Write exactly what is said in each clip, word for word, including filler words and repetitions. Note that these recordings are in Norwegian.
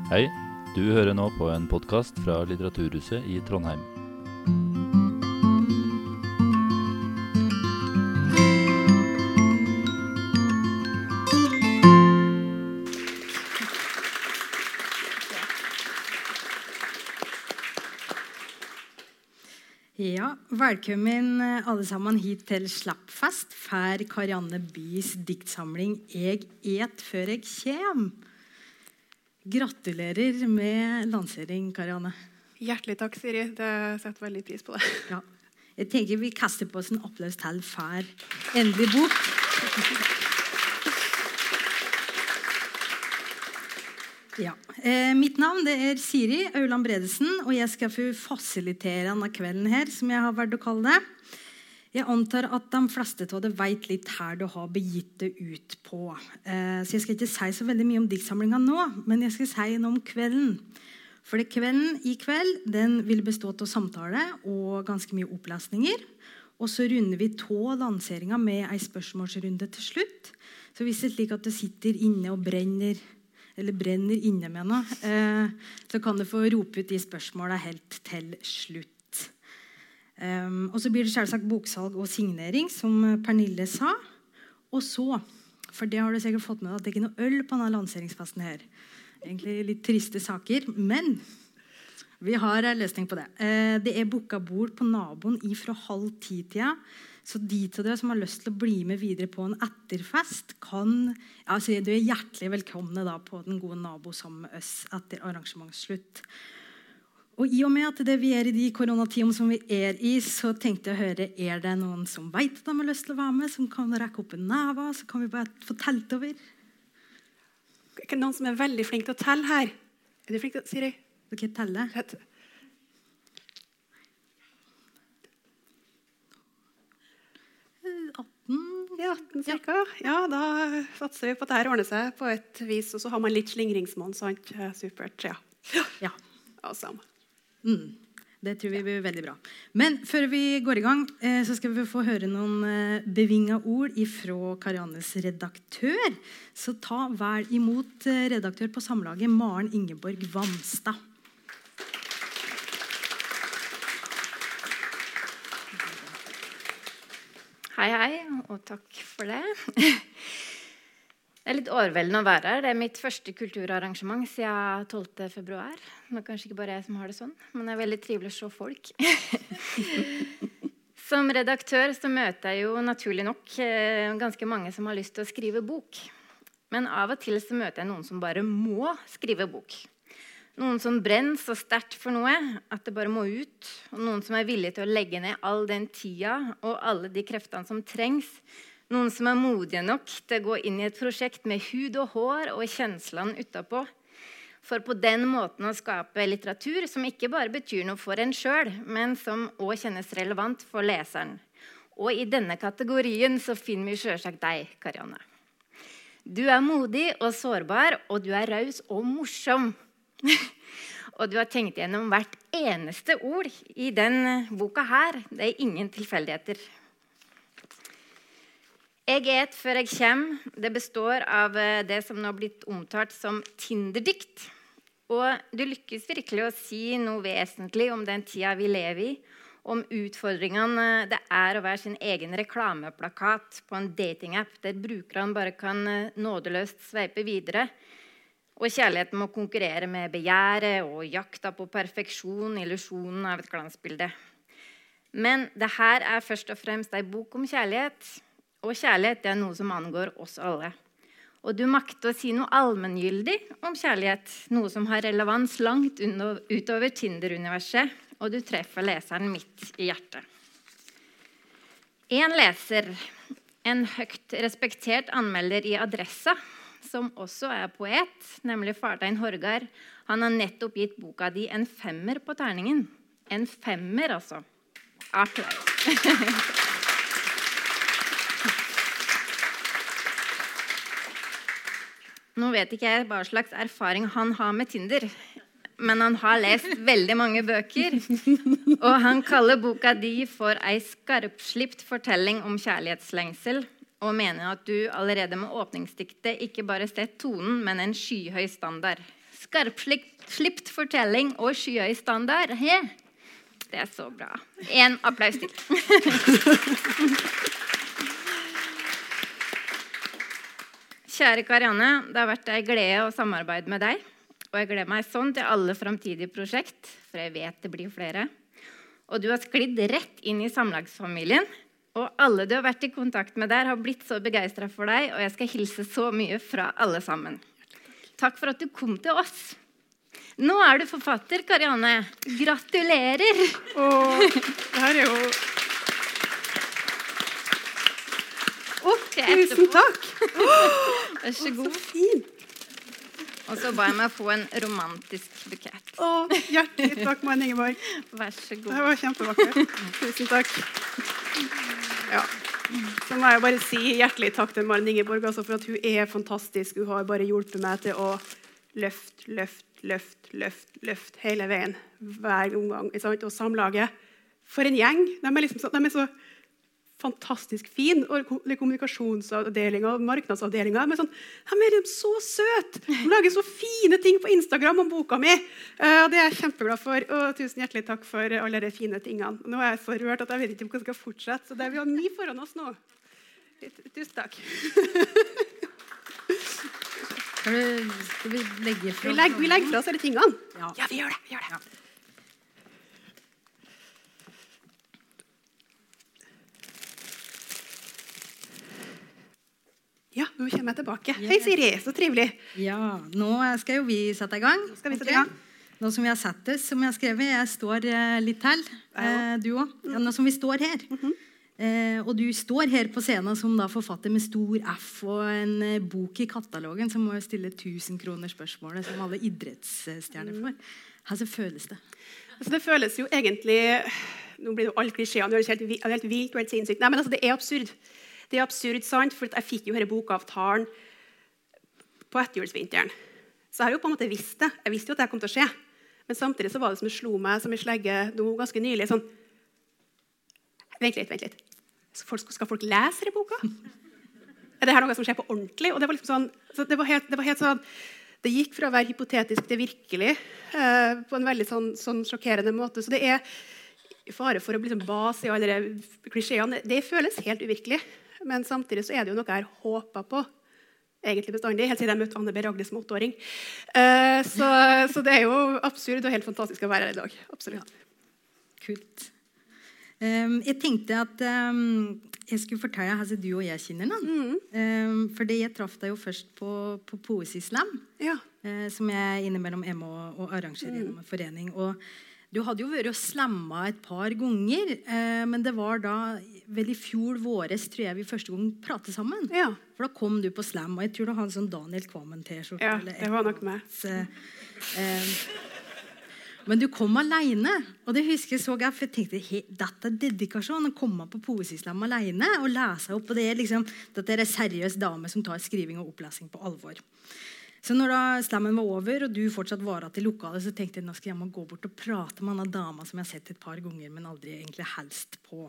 Hei, du hører nå på en podcast fra Litteraturhuset i Trondheim. Ja, velkommen alle sammen hit til Slappfest for Karianne Bys diktsamling «Jeg et før jeg kjem». Gratulerer med lansering, Karianne. Hjertelig takk, Siri. Det setter veldig pris på det. Ja. Jeg tenker vi kaster på oss en applaus til for endelig bok. Ja. Eh, mitt navn det er Siri Auland Bredesen, og jeg skal få fasilitere denne kvelden her, som jeg har vært å kalle det. Jeg antar at de fleste av dere vet litt her du har begitt det ut på. Eh, så jeg skal ikke si så veldig mye om diktsamlingen nå, men jeg skal si noe om kvelden. For det kvelden i kveld, den vil bestå av samtale og ganske mye opplesninger. Og så runder vi to lanseringer med en spørsmålsrunde til slutt. Så hvis det er slik at du sitter inne og brenner, eller brenner inne med noe, eh, så kan du få rope ut de spørsmålene helt til slutt. Um, og så blir det selvsagt boksalg og signering, som Pernille sa. Og så, for det har du sikkert fått med deg, at det er ikke noe øl på denne lanseringsfesten her. Egentlig litt triste saker, men vi har en løsning på det. Uh, det er boka bord på naboen fra halv ti-tida. Så de til dere som har lyst til å bli med videre på en etterfest, kan, altså du er hjertelig velkomne da på den gode nabo sammen med oss etter arrangementsslutt. Og i og med at det vi er i de koronatidene som vi er i, så tenkte jeg å høre, er det noen som vet at de har lyst til å være med, som kan rekke opp en neve, så kan vi bare få telt over. Er det noen som er veldig flink til å telle her? Er du flink til å, Siri? Ok, telle. atten. Ja, atten cirka. Ja, da satser vi på at dette ordner seg på et vis, og så har man litt slingringsmål, sant? Supert, ja. Ja. Awesome. Mm, det tror vi blir veldig bra. Men før vi går i gang, eh, så skal vi få høre noen eh, bevinget ord fra Kariannes redaktør. Så ta vel imot eh, redaktør på Samlaget, Maren Ingeborg Vamstad. Hei, hei, og takk for det. Det er litt overveldende å være her. Det er mitt første kulturarrangement siden tolvte februar. Det er kanskje ikke bare jeg som har det sånn, men det er veldig trivelig å se folk. Som redaktør så møter jeg jo naturlig nok ganske mange som har lyst til å skrive bok. Men av og til så møter jeg noen som bare må skrive bok. Noen som brenner så sterkt for noe at det bare må ut. Og noen som er villige til å legge ned all den tida og alle de kreftene som trengs. Noen som er modige nok til å gå inn i et prosjekt med hud og hår og kjenslene utenpå. For på den måten å skape litteratur som ikke bare betyr noe for en selv, men som også kjennes relevant for leseren. Og i denne kategorien så finner vi selvsagt deg, Karianne. Du er modig og sårbar, og du er raus og morsom. Og du har tenkt gjennom hvert eneste ord i den boka her. Det er ingen tilfeldigheter. Jeg et før jeg kjem. Det består av det som nå har blitt omtalt som Tinder-dikt. Og du lykkes virkelig å si noe vesentlig om den tida vi lever i, om utfordringene det er å være sin egen reklameplakat på en datingapp der brukerne bare kan nådeløst sveipe videre, og kjærligheten må konkurrere med begjæret og jakta på perfeksjon, illusjonen av et glansbilde. Men det her er først og fremst en bok om kjærlighet. Og kjærlighet er noe som angår oss alle. Og du makter å si noe allmenngyldig om kjærlighet, noe som har relevans langt utover Tinder-universet, og du treffer leseren midt i hjertet. En leser, en høyt respektert anmelder i Adressa, som også er poet, nemlig Fartein Horgar, han har nettopp gitt boka di en femmer på terningen. En femmer, altså. Applaus. Nå vet ikke jeg hva slags erfaring han har med Tinder, men han har lest veldig mange bøker, og han kaller boka di for en skarpslipt fortelling om kjærlighetslengsel, og mener at du allerede med åpningsdiktet ikke bare setter tonen, men en skyhøy standard. skarpslipt fortelling og skyhøy standard. He. Det er så bra. En applaus til. Kjære Karianne, det har vært en glede å samarbeide med deg. Og jeg gleder meg sånn til alle framtidige prosjekt, for jeg vet det blir flere. Og du har sklidd rett inn i samlagsfamilien. Og alle du har vært i kontakt med der har blitt så begeistret for deg, og jeg skal hilse så mye fra alle sammen. Takk for at du kom til oss. Nå er du forfatter, Karianne. Gratulerer! Åh, det her er jo... Åh, tusen takk! Vær så god. Så fint. Og så ba jeg meg få en romantisk bukett. Åh, hjertelig takk, Maren Ingeborg. Vær så god. Det var kjempevakkert. Tusen takk. Ja. Så må jeg bare si hjertelig takk til Maren Ingeborg, altså for at hun er fantastisk. Hun har bare hjulpet meg til å løft, løft, løft, løft, løft hele veien. Hver omgang. Og samlaget. For en gjeng. De er, liksom, de er så fantastisk fin. Og kommunikasjonsavdelinga og marknadsavdelinga. Men sånn, de er så søte. De lager så fine ting på Instagram om boka mi. Og det er jeg kjempeglad for. Og tusen hjertelig takk for alle de fine tingene. Nå er jeg så rørt at jeg vet ikke om jeg skal fortsette. Så det er vi har mye foran oss nå. Tusen takk. Skal, du, skal vi legge fra? Vi legger, vi legger fra oss alle tingene. Ja. Ja, vi gjør det. Vi gjør det. Ja. Ja, nå kommer jeg tilbake. Hei, Siri. Så trivelig. Ja, nå skal jo vi sette i gang. Skal vi sette i gang? Nå som vi har sett det, som jeg har skrevet, jeg står eh, litt til, eh, du også. Ja, nå som vi står her. Mhm. eh, og du står her på scenen som da forfatter med stor F og en eh, bok i katalogen, som må jo stille tusen kroner spørsmålet som alle idrettsstjerner får. Hvordan føles det? Altså, det føles jo egentlig, nå blir det jo alle klisjéene, det er helt, vi- det er helt vilt og helt sinnssykt. Nei, men altså, det er absurd. Det er absurd, sant? For jeg fikk jo denne bokavtalen på etterjulsvinteren. Så jeg har jo på en måte visst det. Jeg visste jo at det kom til å skje. Men samtidig så var det som det slo meg som en slegge noe ganske nylig. Sånn, vent litt, vent litt. Skal folk, skal folk lese denne boka? Er det her noe som skjer på ordentlig? Og det var liksom sånn, så det var helt, det var helt sånn, det gikk fra å være hypotetisk til virkelig, eh, på en veldig sånn, sånn sjokkerende måte. Så det er fare for å bli liksom base i alle de klisjéene. Det føles helt uvirkelig. Men samtidig så er det jo noe jeg har håpet på egentlig bestandig, helt siden jeg møtte Anne B. Ragle som åtteåring. Uh, så, så det er jo absurd og helt fantastisk å være her i dag. Absolutt. Kult. Um, jeg tenkte at um, jeg skulle fortelle hvordan du og jeg kjenner den. Mm. Um, fordi jeg traff deg jo først på, på Poesislam, Ja. uh, som jeg innimellom er med å og arrangerer Mm. gjennom en forening. Og du hadde jo vært og slamma et par ganger, eh, men det var da vel i fjor våres tror jeg vi første gang pratet sammen. Ja. For da kom du på slam, og jeg tror du hadde en sånn Daniel Kvammen-t-skjorte. Ja, eller det var nok meg. Så, eh, men du kom alene, og det husker jeg så jeg, for jeg tenkte, he, dette er dedikasjon, å komme på Poesislam alene og lese opp, og det er liksom, dette er en seriøs dame som tar skriving og opplesing på alvor. Så når da slammen var over, og du fortsatt var til lokalet, så tenkte jeg, nå skal jeg må gå bort og prate med denne dama som jeg har sett et par ganger, men aldri egentlig helst på.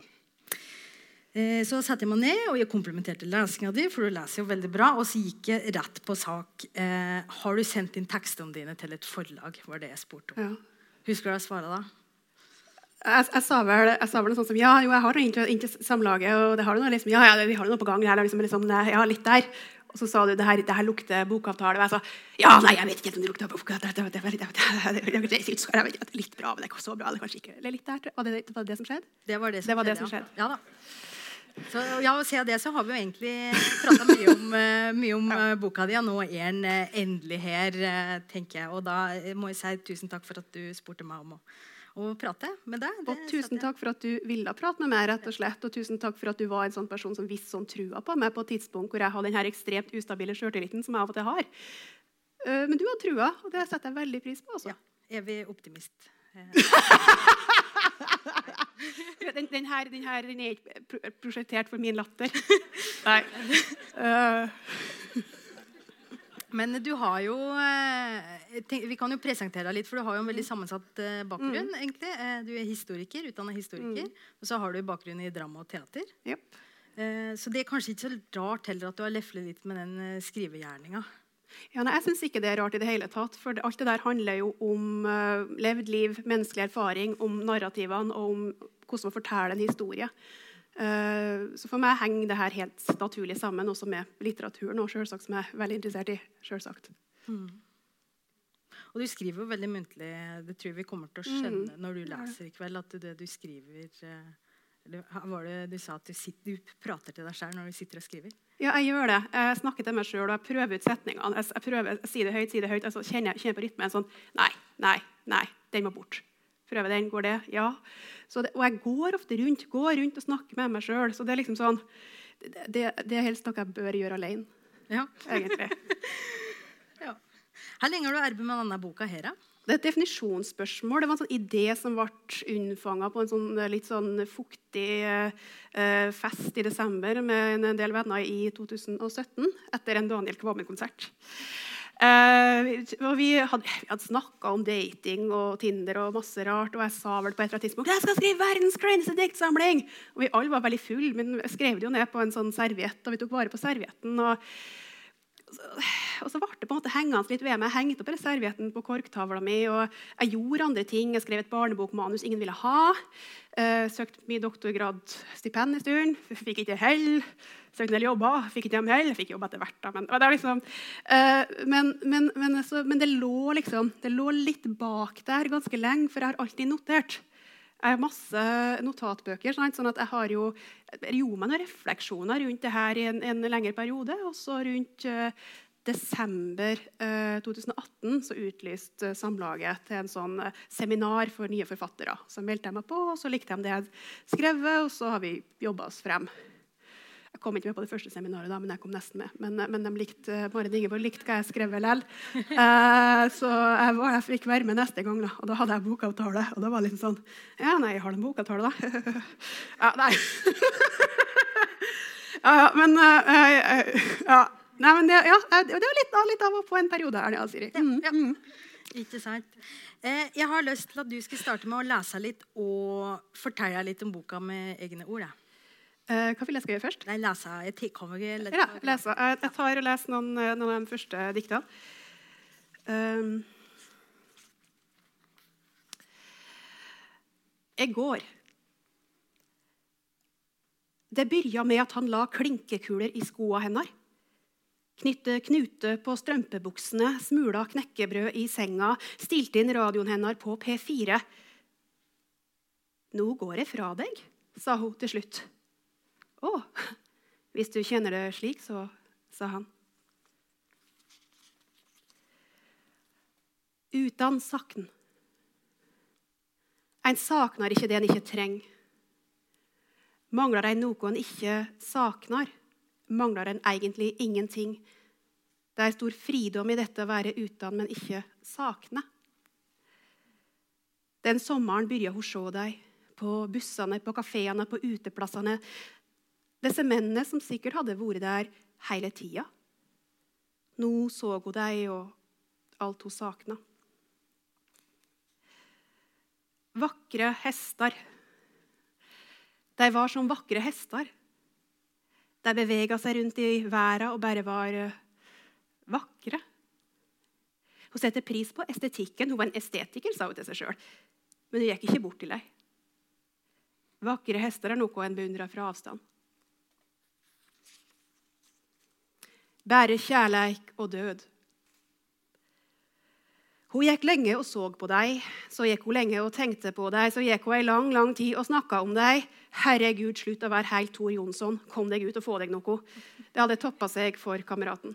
Eh, så satte jeg meg ned, og jeg komplimenterte lesingen din, for du leser jo veldig bra, og så gikk jeg rett på sak. Eh, har du sendt inn tekstene dine til et forlag, var det jeg spurte om. Ja. Husker du å svare da? Jeg, jeg, sa vel, jeg sa vel noe sånt som, ja, jo, jeg har noe inntil, inntil samlaget, og det har du noe, liksom, ja, ja, vi har noe på gang, her, liksom, liksom, ja, litt der. Og så sa du, det her, det her lukter bokavtale, og jeg sa, ja, nei, jeg vet ikke om det lukter bokavtale, det, det, det, det, det, det, det er litt bra, men det er ikke så bra, det er kanskje ikke, eller litt der, var det, var det det som skjedde? Det var det som, Det var det skjedde, som skjedde. Ja, ja da. Så ja, å se det, så har vi jo egentlig pratet mye om, uh, mye om uh, boka di, og nå er den uh, endelig her, uh, tenker jeg. Og da må jeg si tusen takk for at du spurte meg om å, å prate med deg. Det Og tusen takk for at du ville prate med meg, rett og slett. Og tusen takk for at du var en sånn person som visste sånn trua på meg på et tidspunkt hvor jeg hadde denne ekstremt ustabile selvtilliten som jeg av og til har. Uh, men du har trua, og det setter jeg veldig pris på. Altså. Ja, evig optimist. Den, den, her, den her den er ikke prosjektert for min latter. Nei. Uh. Men du har jo eh, tenk, vi kan jo presentere deg litt, for du har jo en veldig sammensatt eh, bakgrunn, Mm. egentlig. Eh, du er historiker, utdannet historiker, Mm. og så har du bakgrunn i drama og teater. Yep. Eh, så det er kanskje ikke så rart heller at du har leflet litt med den eh, skrivegjerninga. Ja, nei, jeg synes ikke det er rart i det hele tatt, for alt det der handler jo om uh, levd liv, menneskelig erfaring, om narrativene og om hvordan man forteller en historie. Uh, så for meg henger det her helt naturlig sammen, også med litteraturen, og selvsagt som jeg er veldig interessert i, selvsagt. Mm. Og du skriver jo veldig muntlig, det tror vi kommer til å skjønne mm. når du leser i kveld, at det du skriver, eller var det du sa at du, sitter, du prater til deg selv når du sitter og skriver? Ja, jeg gjør det. Jeg snakker til meg selv, og jeg prøver ut setningene. Jeg, jeg prøver, jeg sier det høyt, sier det høyt, altså kjenner, kjenner på rytmen sånn, nei, nei, nei, den må bort. Prøver den, går det? Ja. Så det, og jeg går ofte rundt, går rundt og snakker med meg selv, så det er liksom sånn, det, det, det er helst noe jeg bør gjøre alene, ja. egentlig. Ja. Hvor lenge har du arbeidet med denne boka her, da? Det er et definisjonsspørsmål. Det var en sånn idé som ble unnfanget på en sånn, litt sånn fuktig eh, fest i desember med en del venner i to tusen og sytten, etter en Daniel Kvammen-konsert. Eh, og vi hadde, vi hadde snakket om dating og Tinder og masse rart, og jeg sa vel på et eller annet tidspunkt, jeg skal skrive verdens kleineste diktsamling! Og vi alle var veldig full, men jeg skrev det jo ned på en sånn serviett, og vi tok vare på servietten, og og så ble det på en måte hengende litt ved meg. Jeg hengte opp servietten på korktavla mi, og jeg gjorde andre ting. Jeg skrev et barnebokmanus ingen ville ha. Uh, søkte min doktorgradstipend i stunden. Fikk ikke hell. Søkte en del jobber. Fikk ikke dem hell. Fikk jobb etter hvert. Da. Men, det er liksom, uh, men, men, men, altså, men det lå liksom, det lå litt bak der ganske lenge, for jeg har alltid notert. Jeg har masse notatbøker, sånn at jeg har jo, jeg gjorde meg noen refleksjoner rundt det her i en, en lengre periode, og så rundt uh, desember uh, to tusen og atten så utlyste uh, Samlaget til en sånn uh, seminar for nye forfattere. Så meldte jeg meg på, og så likte de det jeg hadde skrevet, og så har vi jobbet oss frem. Jeg kom ikke med på det første seminaret, da, men jeg kom nesten med. Men, men de likte, Marit Ingeborg likte hva jeg skrev vel. Uh, så jeg, var, jeg fikk være med neste gang, da. Og da hadde jeg bokavtale. Og da var det litt sånn, ja, nei, jeg har en bokavtale, da. Ja, nei. ja, ja, men, uh, uh, ja. Nei, men det, ja, det var litt, litt av og på en periode her, ja, Siri. Mm, ja, ja. Ikke sant. Eh, jeg har lyst til at du skal starte med å lese litt og fortelle litt om boka med egne ord, da. Uh, hva vil jeg skrive først? Nei, lese. Jeg kommer ikke. Ja, lese. Jeg, jeg tar og leser noen, noen av de første diktene. Um, jeg går. Det begynte med at han la klinkekuler i skoene hennes. Knytte knute på strømpebuksene, smula knekkebrød i senga, stilte inn radioen hennes på P fire. Nå går jeg fra deg, sa hun til slutt. Å, hvis du kjenner det slik, så, sa han. Utan sakn. En saknar ikke det en ikke trenger. Mangler en noe en ikke saknar, mangler en egentlig ingenting. Det er stor fridom i dette å være utan, men ikke sakne. Den sommeren begynte hun se deg, på bussene, på kaféene, på uteplassene. Disse mennene som sikkert hadde vært der hele tida. Nå så hun deg og alt hun sakna. Vakre hester. De var som vakre hester. De beveget seg rundt i verden og bare var vakre. Hun setter pris på estetikken. Hun var en estetiker, sa hun til seg selv. Men hun gikk ikke bort til deg. Vakre hester er noe en beundrer fra avstand. Bare kjærleik og død. Hun gikk lenge og så på deg, så gikk hun lenge og tenkte på deg, så gikk hun en lang, lang tid og snakket om deg. Herregud, slutt å være helt Tor Jonsson. Kom deg ut og få deg noe. Det hadde toppet seg for kameraten.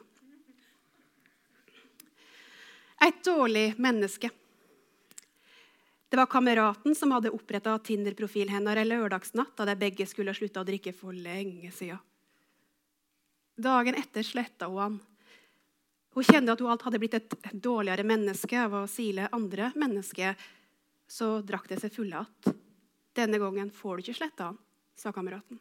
Et dårlig menneske. Det var kameraten som hadde opprettet Tinder-profil hennes en lørdagsnatt, da de begge skulle slutte å drikke for lenge siden. Dagen etter slettet hun han. Hun kjente at hun alt hadde blitt et dårligere menneske av å sile andre mennesker. Så drakk det seg fulle att. Denne gangen får du ikke slette han, sa kameraten.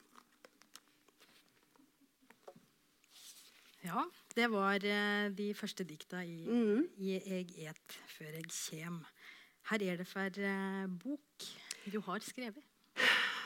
Ja, det var de første dikta i, mm. i «Eg et før eg kjem». Her er det for uh, bok du har skrevet.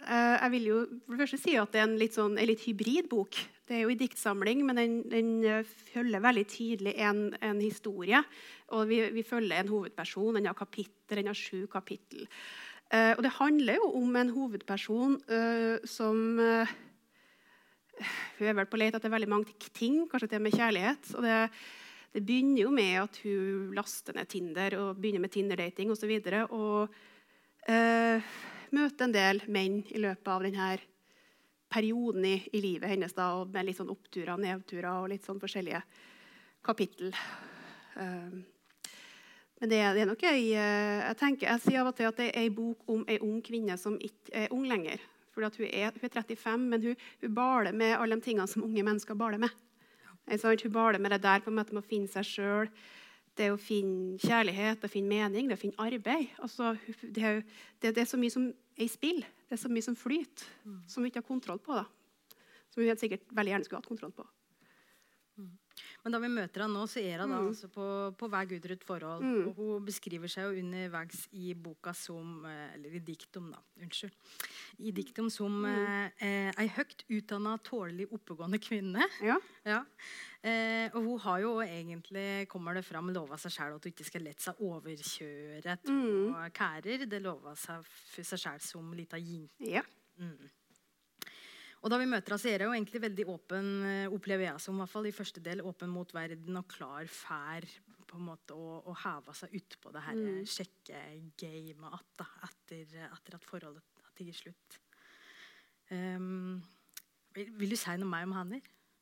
Uh, jeg vil jo for det første si at det er en litt, sånn, en litt hybrid bok. Det er jo i diktsamling, men den, den uh, følger veldig tydelig en, en historie. Og vi, vi følger en hovedperson, den har kapittel, den har sju kapittel. Uh, og det handler jo om en hovedperson uh, som uh, hun er vel på leit etter veldig mange ting, kanskje det med kjærlighet. Og det, det begynner jo med at hun laster ned Tinder og begynner med Tinder-dating og så videre. Og uh, møter en del menn i løpet av denne perioden i, i livet hennes, da, og med litt sånn oppturer og nedturer og litt sånn forskjellige kapittel. Uh, men det, det er nok ei, uh, jeg tenker, jeg sier av og til at det er en bok om en ung kvinne som ikke er ung lenger. For hun er, hun er trettifem, men hun, hun baler med alle de tingene som unge mennesker baler med. Ja. Hun baler med det der på en måte med å finne seg selv, det å finne kjærlighet, det å finne mening, det å finne arbeid. Altså, det, er, det, det er så mye som er i spill. Det er så mye som flyter, mm. som vi ikke har kontroll på. Da. Som vi helt sikkert veldig gjerne skulle hatt kontroll på. Mm. Men da vi møter henne nå, så er hun da mm. altså på, på vei ut i et forhold. Mm. Og hun beskriver seg jo underveis i boka som, eller i diktum da, unnskyld, i diktum som mm. eh, ei høyt utdannet, tålelig, oppegående kvinne. Ja. Ja. Eh, og hun har jo egentlig, kommer det fram, lova seg selv at hun ikke skal lette seg overkjøre to mm. kærer. Det lova seg for seg selv som lita jente. Ja. Mm. Og da vi møter henne, så er det jo egentlig veldig åpen, opplever jeg som i hvert fall i første del, åpen mot verden og klar fær på en måte å, å heve seg ut på det her mm. sjekke-gamet at, da, etter, etter at forholdet har tigget slutt. Um, vil, vil du si noe mer om henne?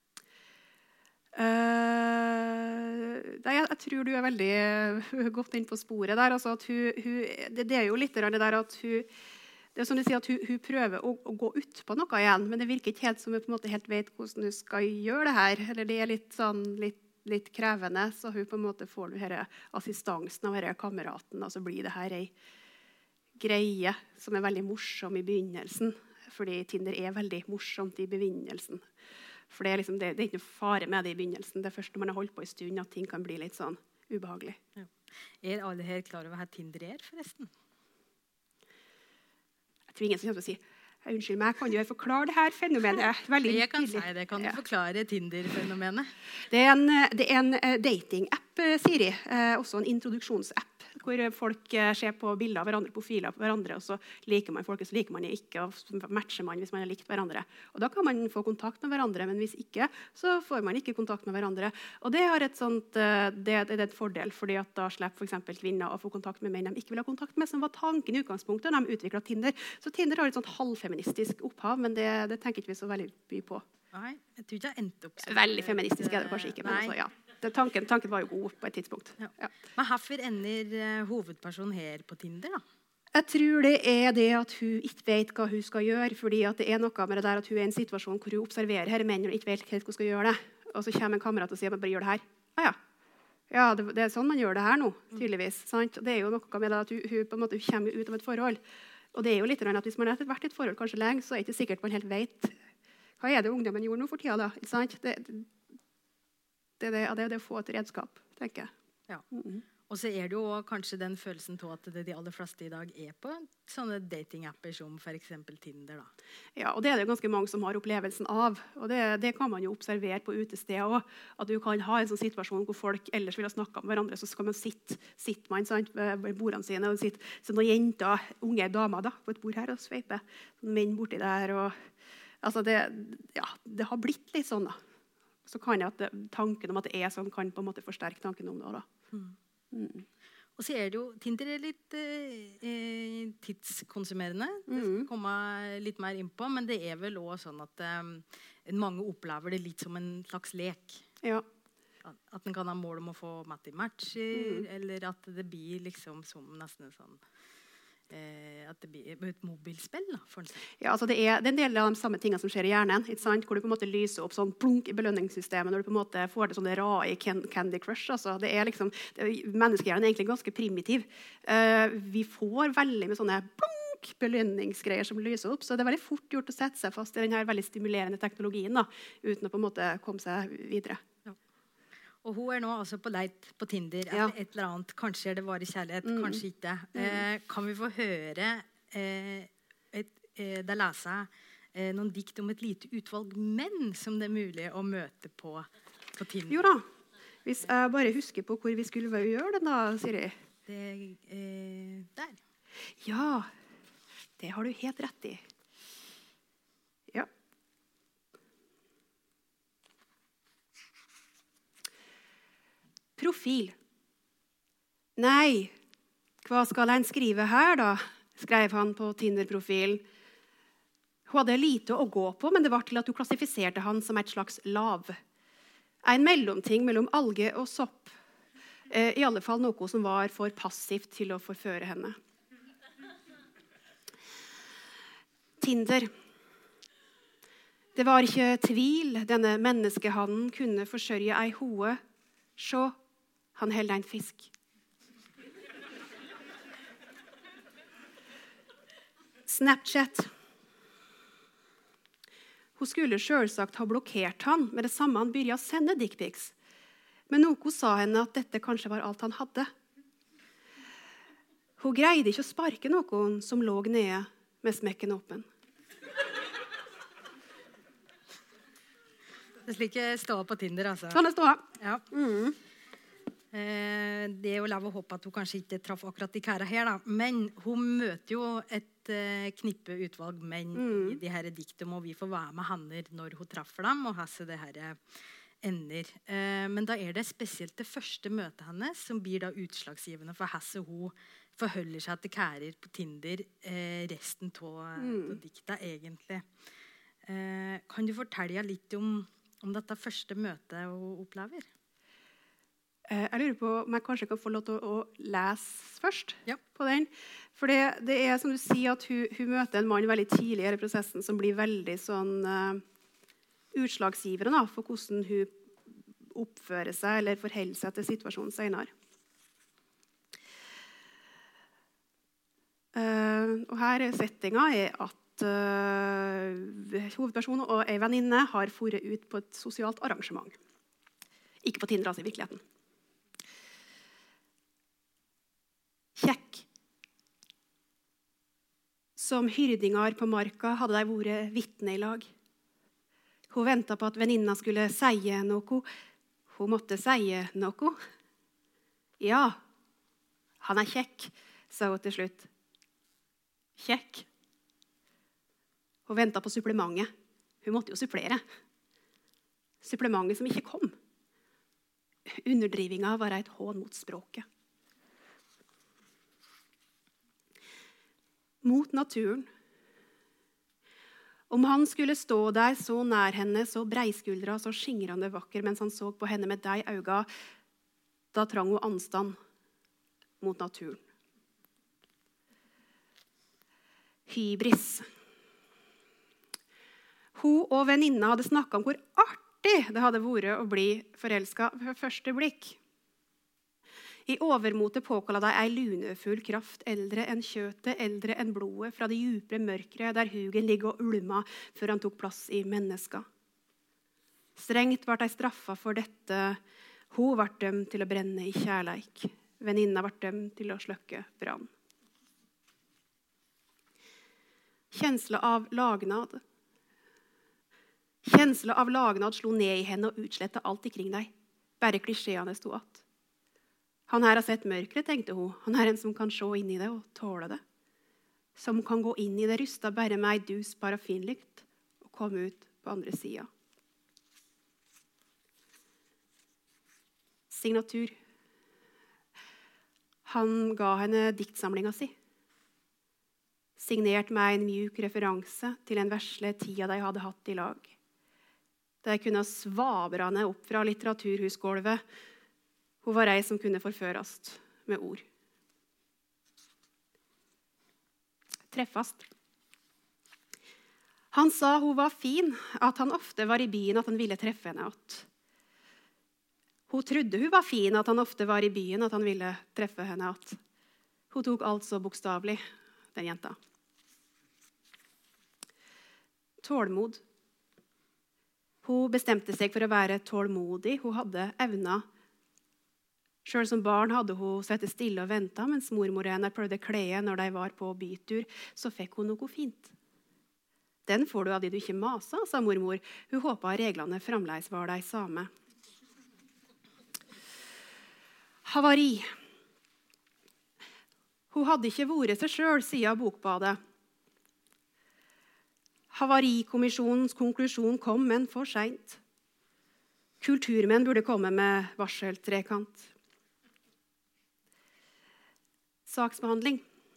Uh, nei, jeg, jeg tror du er veldig uh, godt inn på sporet der. Altså at hun, hun, det, det er jo litt det der at hun Det er som du sier at hun, hun prøver å, å gå ut på noe igjen, men det virker ikke helt som hun på en måte helt vet hvordan hun skal gjøre det her. Eller det er litt, sånn, litt, litt krevende, så hun på en måte får denne assistansen av denne kameraten, og så blir det her ei greie som er veldig morsom i begynnelsen. Fordi Tinder er veldig morsomt i begynnelsen. For det er, liksom, det, det er ikke noe fare med det i begynnelsen. Det er først når man har holdt på en stund at ting kan bli litt sånn ubehagelig. Ja. Er alle her klar over hva Tinder er, forresten? Jeg tror ingen som kommer til å si unnskyld meg, kan du forklare det her fenomenet? Veldig jeg kan tydelig. si det. Kan du ja. forklare Tinder-fenomenet? Det er en, det er en dating-app, Siri. Eh, også en introduksjonsapp. Hvor folk eh, ser på bilder av hverandre, profiler på hverandre, og så liker man folk, og så liker man ikke, og så matcher man hvis man har likt hverandre. Og da kan man få kontakt med hverandre, men hvis ikke, så får man ikke kontakt med hverandre. Og det, har et sånt, det, det er et fordel, fordi at da slipper for eksempel kvinner å få kontakt med menn de ikke vil ha kontakt med, som var tanken i utgangspunktet når de utviklet Tinder. Så Tinder har et sånt halvfeministisk opphav, men det, det tenker ikke vi så veldig mye på. Nei, jeg tror ikke jeg endte opp så. Veldig feministisk er det kanskje ikke, men altså, ja. Det, tanken, tanken var jo god på et tidspunkt. Ja. Ja. Men hvorfor ender uh, hovedpersonen her på Tinder da? Jeg tror det er det at hun ikke vet hva hun skal gjøre, fordi at det er noe med det der at hun er i en situasjon hvor hun observerer her menn og ikke vet helt hva hun skal gjøre det. Og så kommer en kamerat og sier, bare gjør det her. Ah, ja, ja det, det er sånn man gjør det her nå, tydeligvis. Sant? Og det er jo noe med det at hun, hun, på en måte, hun kommer ut av et forhold. Og det er jo litt at hvis man har vært i et forhold kanskje lenge, så er det ikke sikkert man helt vet hva er det ungdommen gjorde nå for tida da, ikke sant? Det, det, det, det, det er det å få et redskap, tenker jeg. Ja. Mm-hmm. Og så er det jo kanskje den følelsen til at det de aller fleste i dag er på sånne dating-apper som for eksempel Tinder da. Ja, og det er det ganske mange som har opplevelsen av. Og det, det kan man jo observere på utestedet også. At du kan ha en sånn situasjon hvor folk ellers vil ha snakket med hverandre, så skal man sitte, sitte man, sant, ved bordene sine, og sitte så noen jenter, unge damer da, på et bord her og sveipe. Menn borti der, og altså det, ja, det har blitt litt sånn da. Så kan jeg at det, tanken om at det er sånn kan på en måte forsterke tanken om det da. Mm. Mm. Og så er det jo, Tinder er litt eh, tidskonsumerende. Det skal vi komme litt mer inn på, men det er vel også sånn at eh, mange opplever det litt som en slags lek. Ja. At den kan ha mål om å få match i matcher, mm. eller at det blir liksom som nesten sånn Eh, at det blir et mobilspill da, for ja, altså det, er, det er en del av de samme tingene som skjer i hjernen, ikke sant? Hvor du på en måte lyser opp sånn plunk i belønningssystemet når du på en måte får det sånne rae Candy Crush. Altså. Det er liksom, det er, menneskehjernen er egentlig ganske primitiv. Uh, vi får veldig med sånne plunk belønningsgreier som lyser opp, så det er veldig fort gjort å sette seg fast i denne veldig stimulerende teknologien da, uten å på en måte komme seg videre. Ja. Og hun er nå altså på leit på Tinder ja. eller et eller annet. Kanskje er det bare kjærlighet, mm. kanskje ikke. Eh, kan vi få høre eh, et, eh, der leser jeg eh, noen dikt om et lite utvalg menn som det er mulig å møte på, på Tinder. Jo da. Hvis jeg bare husker på hvor vi skulle gjøre det da, Siri. Det er eh, der. Ja, det har du helt rett i. Ja. Profil. Nei, hva skal en skrive her da, skrev han på Tinder-profilen. Hun hadde lite å gå på, men det var til at hun klassifiserte han som et slags lav. En mellomting mellom alge og sopp. Eh, I alle fall noe som var for passivt til å forføre henne. Tinder. Det var ikke tvil, denne menneskehanden kunne forsørge ei hoe. Sjå, han held en fisk. Snapchat. Hun skulle selvsagt ha blokkert han med det samme han begynte å sende dickpics. Men noe sa henne at dette kanskje var alt han hadde. Hun greide ikke å sparke noen som lå nede med smekken åpen. Det er slik jeg står på Tinder, altså. Sånn det står. Ja. Mm. Eh, det er jo lov å håpe at hun kanskje ikke traff akkurat de kære her, da. Men hun møter jo et eh, knippe utvalg menn Mm. i de her diktum, og vi får være med henne når hun traffer dem, og hesse det her ender. Eh, men da er det spesielt det første møtet hennes som blir da utslagsgivende for hesse hun forholder seg til kærer på Tinder eh, resten av Mm. dikta, egentlig. Eh, kan du fortelle litt om, om dette første møtet hun opplever? Eh, Jeg lurer på om jeg kanskje kan få lov til å, å lese først Ja. på den. For det, det er som du sier at hun, hun møter en mann veldig tidlig i denne prosessen som blir veldig sånn uh, utslagsgivende da, for hvordan hun oppfører seg eller forholder seg til situasjonen senere. Uh, og her er settinga er at uh, hovedpersonen og ei venninne har foret ut på et sosialt arrangement. Ikke på Tinder, altså i virkeligheten. Kjekk. Som hyrdingar på marka hadde de vært vitne i lag. Hun ventet på at venninna skulle si noe. Hun måtte si noe. Ja, han er kjekk, sa hun til slutt. Kjekk. Hun ventet på supplementet. Hun måtte jo supplere. Supplementet som ikke kom. Underdrivinga var et hån mot språket. Mot naturen. Om han skulle stå der så nær henne, så breiskuldra, så skingrende vakker, mens han så på henne med de øynene, da trang hun anstand mot naturen. Hybris. Hun og venninna hadde snakket om hvor artig det hadde vært å bli forelsket ved første blikk. I overmotet påkallet de ei lunefull kraft, eldre enn kjøtet, eldre enn blodet, fra det djupe mørket der hugen ligger og ulma før han tok plass i mennesker. Strengt ble de straffa for dette. Hun ble dømt til å brenne i kjærleik. Venninna ble dømt til å slukke brann. Kjensla av lagnad. Kjensla av lagnad slo ned i henne og utsletta alt ikring deg. Bare klisjeene sto att. Han her har sett mørkere, tenkte hun. Han er en som kan se inn i det og tåle det. Som kan gå inn i det rusta bare med ei dus parafinlykt og komme ut på andre sida. Signatur. Han ga henne diktsamlinga si. Signert med en mjuk referanse til en vesle tida de hadde hatt i lag. De kunne svabra henne opp fra litteraturhusgulvet. Hun var ei som kunne forføres med ord. Treffast. Han sa hun var fin, at han ofte var i byen, at han ville treffe henne att. Hun trodde hun var fin, at han ofte var i byen, at han ville treffe henne att. Hun tok alt så bokstavlig, den jenta. Tålmod. Hun bestemte seg for å være tålmodig. Hun hadde evna. Selv som barn hadde hun sittet stille og ventet, mens mormor henne prøvde klede når de var på bytur, så fikk hun noe fint. Den får du av de du ikke maser, sa mormor. Hun håpet reglene fremleis var de samme. Havari. Hun hadde ikke vært seg selv, sier Bokbadet. Havarikommisjonens konklusjon kom, men for sent. Kulturmenn burde komme med varseltrekant. Saksbehandling.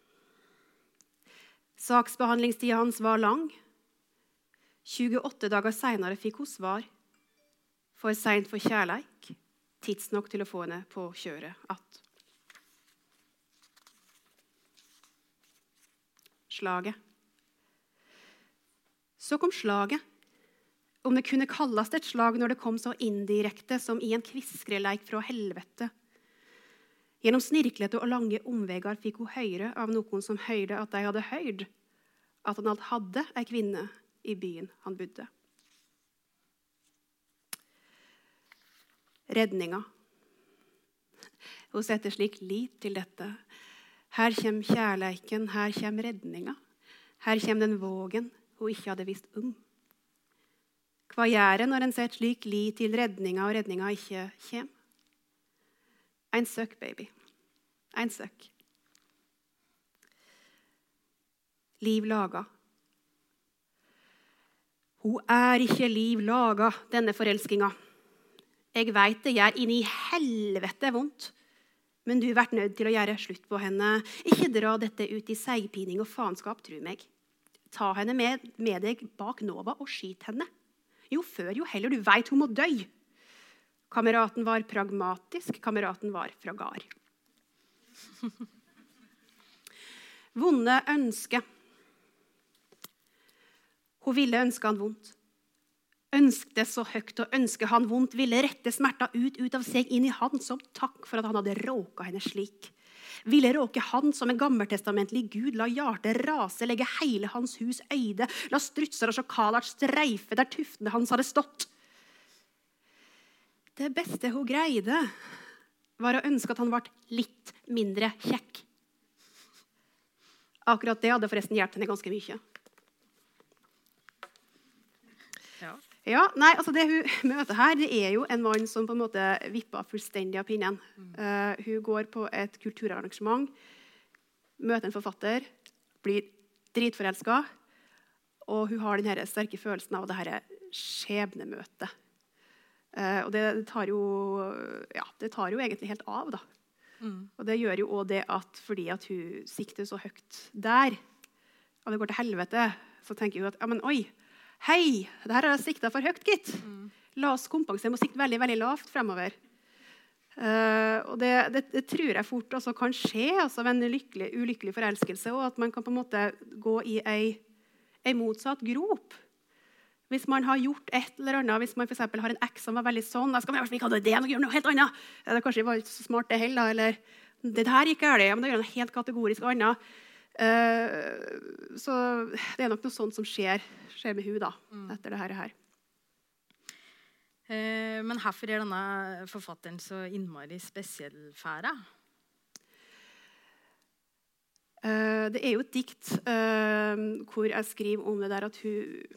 Saksbehandlingstiden hans var lang. tjueåtte dager senere fikk hun svar. For sent for kjærleik. Tidsnok til å få henne på kjøret att. Slaget. Så kom slaget. Om det kunne kalles et slag når det kom så indirekte som i en kviskreleik fra helvete. Gjennom snirklete og lange omvegar fikk hun høre av noen som hørte at de hadde hørt at han alt hadde en kvinne i byen han bodde. Redninga. Hun setter slik lit til dette. Her kommer kjærleiken, her kommer redninga. Her kommer den vågen hun ikke hadde visst om. Hva gjør en når en setter slik lit til redninga og redninga ikke kommer? En søk, baby. En søk. Liv laga. Hun er ikke liv laga, denne forelskinga. Jeg vet det gjør inn i helvete vondt. Men du har vært nødt til å gjøre slutt på henne. Ikke dra dette ut i seigpining og faenskap, tro meg. Ta henne med, med deg bak Nova og skyt henne. Jo før, jo heller, du vet hun må dø. Kameraten var pragmatisk, kameraten var fra gard. Vonde ønske. Hun ville ønske han vondt. Ønskte så høyt og ønske han vondt, ville rette smerta ut, ut av seg inn i han som takk for at han hadde råka henne slik. Ville råke han som en gammeltestamentlig Gud, la hjertet rase, legge hele hans hus øyde, la strutser og sjakaler streife der tuftene hans hadde stått. Det beste hun greide var å ønske at han ble litt mindre kjekk. Akkurat det hadde forresten hjulpet henne ganske mye. Ja. Ja, nei, altså det hun møter her, det er jo en mann som på en måte vipper fullstendig av pinnen. Mm. Uh, hun går på et kulturarrangement, møter en forfatter, blir dritforelsket, og hun har denne sterke følelsen av dette skjebnemøtet. Uh, og det tar, jo, ja, det tar jo egentlig helt av, da. Mm. Og det gjør jo også det at fordi at hun sikter så høyt der, og det går til helvete, så tenker hun at, ja, men oi, hei, det her har jeg siktet for høyt, gitt. Mm. La oss kompensere med å sikte veldig, veldig lavt fremover. Uh, og det, det, det tror jeg fort også kan skje, altså ved en lykkelig, ulykkelig forelskelse, og at man kan på en måte gå i en motsatt grop. Hvis man har gjort et eller annet, hvis man for eksempel har en eks som var veldig sånn, da skal man i hvert fall ikke ha det og gjøre noe helt annet. Det kanskje var ikke så smart det heller, eller det her gikk galt, men det gjør noe helt kategorisk annet. Uh, så det er nok noe sånt som skjer, skjer med hun da, mm. etter det her. Uh, men hvorfor er denne forfatteren så innmari spesiell fære? Uh, det er jo et dikt uh, hvor jeg skriver om det der at hun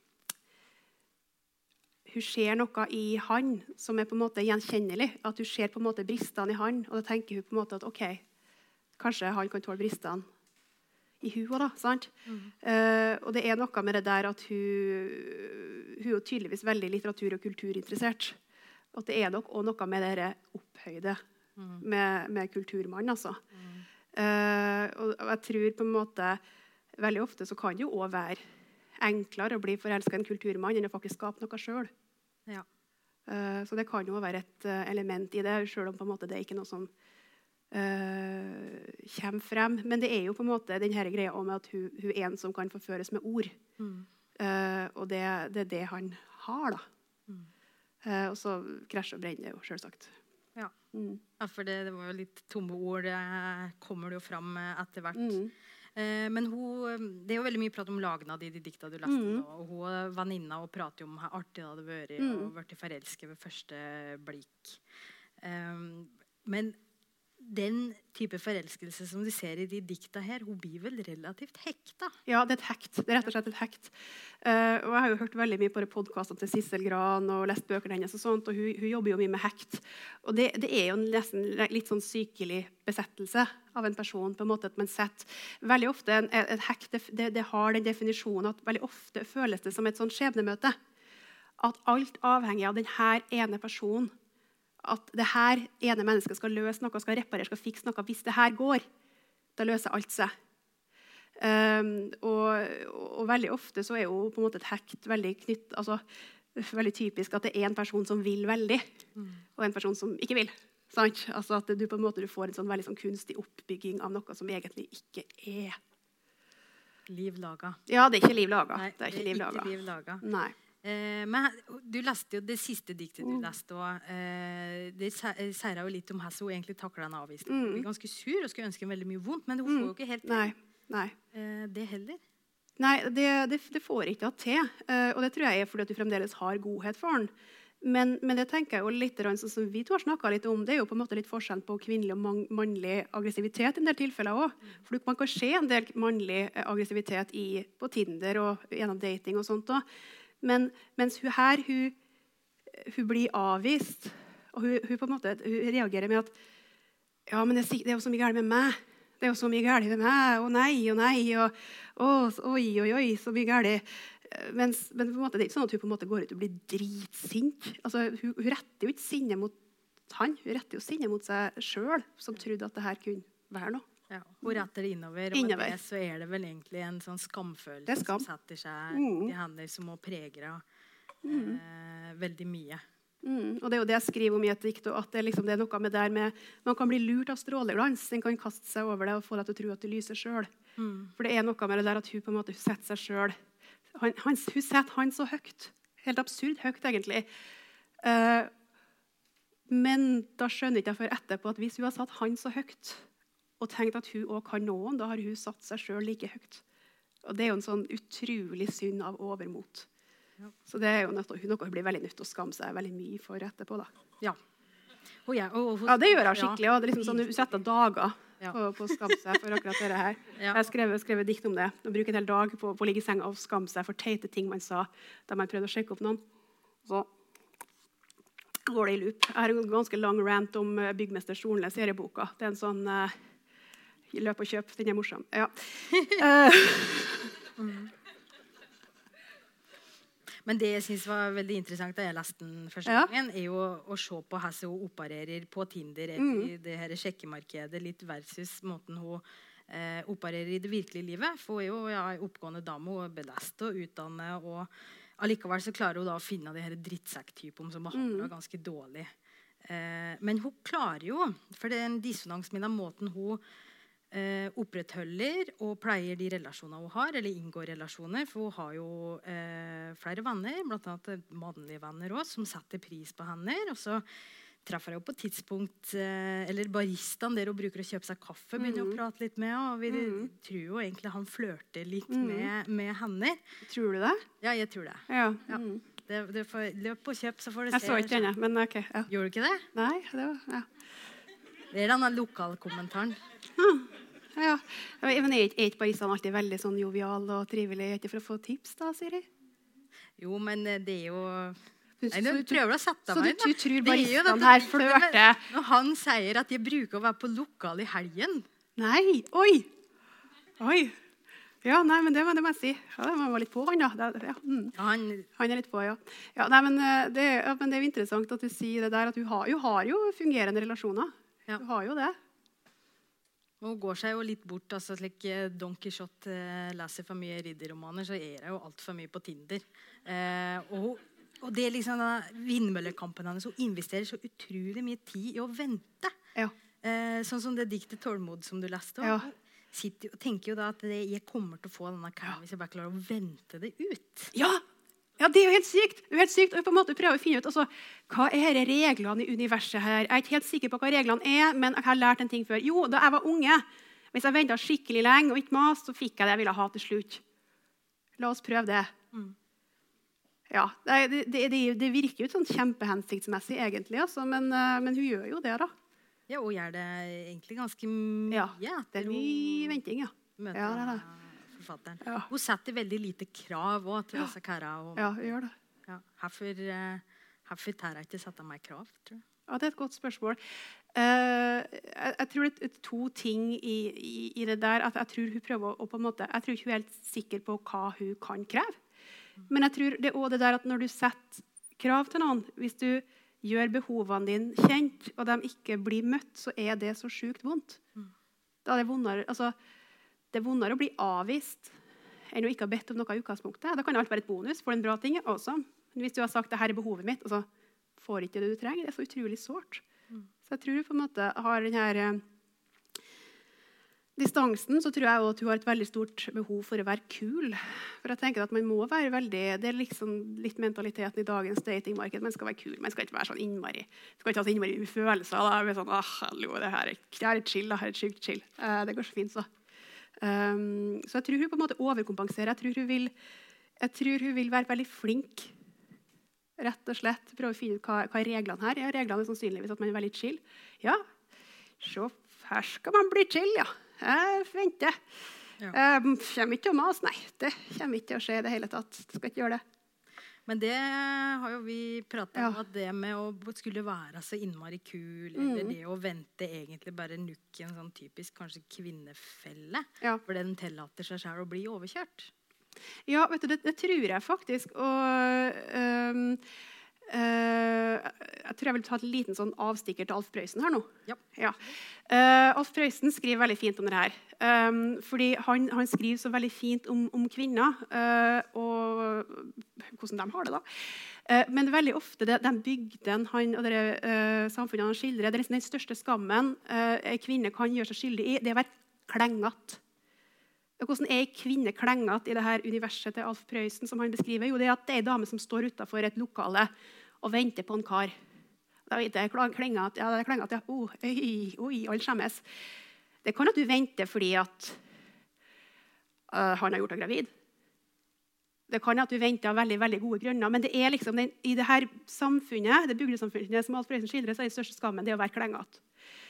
hun ser noe i han som er på en måte gjenkjennelig, at hun ser på en måte bristene i han, og da tenker hun på en måte at ok, kanskje han kan tåle bristene i hua da, sant? Mm. Uh, og det er noe med det der at hun, hun er tydeligvis veldig litteratur- og kulturinteressert. At det er nok også noe med det opphøyde mm. med, med kulturmann, altså. Mm. Uh, og, og jeg tror på en måte, veldig ofte så kan det jo også være enklere å bli forelsket i en kulturmann enn å faktisk skape noe selv. Ja. Uh, så det kan jo være et uh, element i det, selv om på en måte det er ikke noe som Uh, kommer frem, men det er jo på en måte denne greia om at hun, hun er en som kan forføres med ord, mm. uh, og det, det er det han har da. Mm. Uh, og så krasjer og brenner det jo, selvsagt. Ja, mm. ja for det, det var jo litt tomme ord, det kommer det jo frem etter hvert. Mm. Uh, men hun, det er jo veldig mye prat om lagene i de dikta du leste, mm. og hun er venninna og prater om hvor artig det hadde vært, mm. og vært forelsket ved første blikk. Um, men den type forelskelse som du ser i de dikta her, hun blir vel relativt hekta. Ja, det er et hekt. Det er rett og slett et hekt. Uh, og jeg har jo hørt veldig mye på podcastene til Sissel Gran og lest bøkene hennes og sånt, og hun, hun jobber jo mye med hekt. Og det, det er jo nesten litt sånn sykelig besettelse av en person, på en måte at man setter veldig ofte en, et hekt, det, det har den definisjonen at veldig ofte føles det som et sånn skjebnemøte. At alt avhenger av denne ene personen. At det her ene mennesket skal løse noe, skal reparere, skal fikse noe. Hvis det her går, da løser alt seg. Um, og, og veldig ofte så er jo på en måte et hekt veldig knytt, altså veldig typisk at det er en person som vil veldig, mm. og en person som ikke vil. Sant? Altså at du på en måte du får en sånn veldig sånn kunstig oppbygging av noe som egentlig ikke er. Liv laga. Ja, det er ikke liv laga. Nei, det er ikke liv laga. Ikke liv laga. Nei. Eh, men du leste jo det siste diktet du leste, og eh, det sier jo litt om hvordan hun egentlig takler den avvisningen. Mm. Hun blir ganske sur og skulle ønske veldig mye vondt, men hun får jo ikke helt Nei. Nei. Eh, det heller. Nei, det, det, det får ikke til, uh, og det tror jeg er fordi at du fremdeles har godhet for den. Men, men det tenker jeg jo litt, sånn som vi to har snakket litt om, det er jo på en måte litt forskjell på kvinnelig og man, mannlig aggressivitet i en del tilfeller også. For man kan se en del mannlig aggressivitet i, på Tinder og gjennom dating og sånt også. Men mens hun her, hun, hun blir avvist, og hun, hun på en måte hun reagerer med at ja, men det, det er jo så mye galt med meg. Det er jo så mye galt med meg, og nei, og nei, og å, oi, oi, oi, så mye galt. Mens, men på en måte, det er ikke sånn at hun på en måte går ut og blir dritsint. Altså, hun, hun retter jo ikke sinne mot han, hun retter jo sinne mot seg selv, som trodde at det her kunne være noe. Ja, hun retter det innover, og med det så er det vel egentlig en sånn skamfølelse skam. Som setter seg mm. i henne, som må prege mm. eh, veldig mye. Mm. Og det er jo det jeg skriver om i et dikt, at det, liksom, det er noe med der med, man kan bli lurt av stråleglans, den kan kaste seg over det og få deg til å tro at du lyser selv. Mm. For det er noe med det der at hun på en måte setter seg selv, han, han, hun setter han så høyt, helt absurd høyt egentlig. Uh, men da skjønner ikke jeg før etterpå at hvis hun har satt han så høyt, og tenkt at hun også kan noen, da har hun satt seg selv like høyt. Og det er jo en sånn utrolig synd av overmot. Ja. Så det er jo noe, noe hun blir veldig nødt til å skamme seg veldig mye for etterpå. Da. Ja. Og jeg, og, og, ja, det gjør hun skikkelig. Ja. Det er liksom sånn, hun setter dager ja. på, på å skamme seg for akkurat det her. Ja. Jeg har skrevet, skrevet dikt om det. Å bruke en hel dag på, på å ligge i senga og skamme seg for teite ting man sa, da man prøvde å sjekke opp noen. Så går det i loop. Jeg har en ganske lang rant om Byggmester Solnes serieboka. Det er en sånn... Uh, løp og kjøp, den er morsom. Ja. mm. Men det jeg synes var veldig interessant da jeg leste den første ja. gangen, er jo å se på hvordan hun opererer på Tinder i mm. det her sjekkemarkedet litt versus måten hun eh, opererer i det virkelige livet. For hun er jo ja, en oppgående dame, hun er belest og utdannet, og allikevel så klarer hun da å finne de her drittsekktypene som behandler mm. ganske dårlig. Eh, men hun klarer jo, for det er en dissonans med den måten hun Eh, opprettholder og pleier de relasjoner hun har, eller inngår relasjoner, for hun har jo eh, flere venner, blant annet mannlige venner også, som setter pris på henne, og så treffer jeg jo på et tidspunkt eh, eller baristaen der hun bruker å kjøpe seg kaffe, begynner mm. å prate litt med, og vi mm. tror jo egentlig han flørter litt mm. med, med henne. Tror du det? Ja, jeg tror det. Ja. Ja. Mm. Det, det får, løp på kjøp, så får du jeg se. Jeg så ikke denne, men ok. Ja. Gjorde du ikke det? Nei, det var, ja. Det er denne lokalkommentaren. Hmm. Ja, men er ikke baristaen alltid veldig sånn jovial og trivelig? Ikke for å få tips da, Siri? Jo, men det er jo... Nei, du prøver å sette meg inn. Så du tror baristaen her flørter? Når han sier at jeg bruker å være på lokal i helgen. Nei, oi! Oi! Ja, nei, men det, det må jeg si. Ja, man var litt på han, da. Det, ja. Mm. Ja, han... han er litt på, ja. Ja, nei, men det, ja, men det er jo interessant at du sier det der, at du har, du har jo fungerende relasjoner. Ja. Du har jo det. Og hun går seg jo litt bort, altså slik Don Quixote eh, leser for mye ridderromaner, så er det jo alt for mye på Tinder. Eh, og, og det er liksom vindmøllekampen hennes, hun investerer så utrolig mye tid i å vente. Ja. Eh, sånn som det diktet Tålmod som du leste om. Ja. Sitter og tenker jo da at det, jeg kommer til å få denne kæren hvis jeg bare klarer å vente det ut. Ja! Ja, det er jo helt sykt. Det er helt sykt. Og på en måte prøver å finne ut altså, hva er reglene i universet her. Jeg er ikke helt sikker på hva reglene er, men jeg har lært en ting før. Jo, da jeg var unge, hvis jeg ventet skikkelig lenge og ikke mas, så fikk jeg det jeg ville ha til slutt. La oss prøve det. Mm. Ja, det, det, det, det virker jo sånn kjempehensiktsmessig egentlig, altså, men, men hun gjør jo det da. Ja, og gjør det egentlig ganske mye. Ja, det er mye venting, ja. Møter Ja, det er det. forfatteren. Ja. Hun setter veldig lite krav også til disse kære. Ja, vi gjør det. Ja. Hvorfor, uh, hvorfor tar jeg ikke sette meg krav, tror du? Ja, det er et godt spørsmål. Uh, jeg, jeg tror det er to ting i, i, i det der. At jeg tror hun prøver å på en måte, jeg tror ikke hun er helt sikker på hva hun kan kreve. Men jeg tror det er også det der at når du setter krav til noen, hvis du gjør behovene dine kjent, og de ikke blir møtt, så er det så sykt vondt. Mm. Da er det vondere, altså, det er vondere å bli avvist enn å ikke ha bedt om noe i utgangspunktet. Da kan det alltid være et bonus for en bra ting. Også. Men hvis du har sagt, det her er behovet mitt, og så får ikke det du trenger, det er så utrolig sårt. Mm. Så jeg tror du på en måte har denne eh, distansen, så tror jeg også at du har et veldig stort behov for å være kul. For jeg tenker at man må være veldig, det er liksom litt mentaliteten i dagens datingmarked, man skal være kul, man skal ikke være sånn innmari, skal ikke ha så innmari ufølelser, da er vi sånn, ah, hallo, det her er, det er chill, det her er sykt chill. Uh, det går så fint, så. Um, så jeg tror hun på en måte overkompenserer, jeg tror hun vil, jeg tror hun vil være veldig flink, rett og slett, prøve å finne ut hva, hva er reglene her. Ja, reglene er sannsynligvis at man er veldig chill. Ja, så her skal man bli chill, ja. Jeg venter. Ja. Um, kommer ikke til å mase, nei. Det kommer ikke til å skje i det hele tatt. Det skal ikke gjøre det. Men det har jo vi pratet om, ja. At det med å skulle være så innmari kul, mm. eller det å vente egentlig bare nukke en sånn typisk kanskje kvinnefelle, ja. For den tillater seg selv å bli overkjørt. Ja, vet du, det, det tror jeg faktisk. Og um, uh, jeg tror jeg vil ta et liten sånn avstikker til Alf Prøysen her nå. Ja. Ja. Uh, Alf Prøysen skriver veldig fint om det her. Um, fordi han, han skriver så veldig fint om, om kvinner, uh, og hvordan de har det da. Uh, men veldig ofte, det, de bygdene han og det uh, samfunnet han skildrer, det er liksom den største skammen uh, en kvinne kan gjøre seg skyldig i, det er å være klenget. Hvordan er en kvinne klenget i det her universet til Alf Prøysen, som han beskriver? Jo, det er at det er en dame som står utenfor et lokale og venter på en kar. Da vet jeg, klenget, ja, det er klenget, ja. Oh, oi, oi, alle skjemmes. Det kan at du venter fordi at uh, han har gjort deg gravid. Det kan at du venter av veldig, veldig gode grunner, men det er liksom den, i det her samfunnet, det bygdesamfunnet som Alf Prøysen skildrer, så er den største skammen det å være klenget.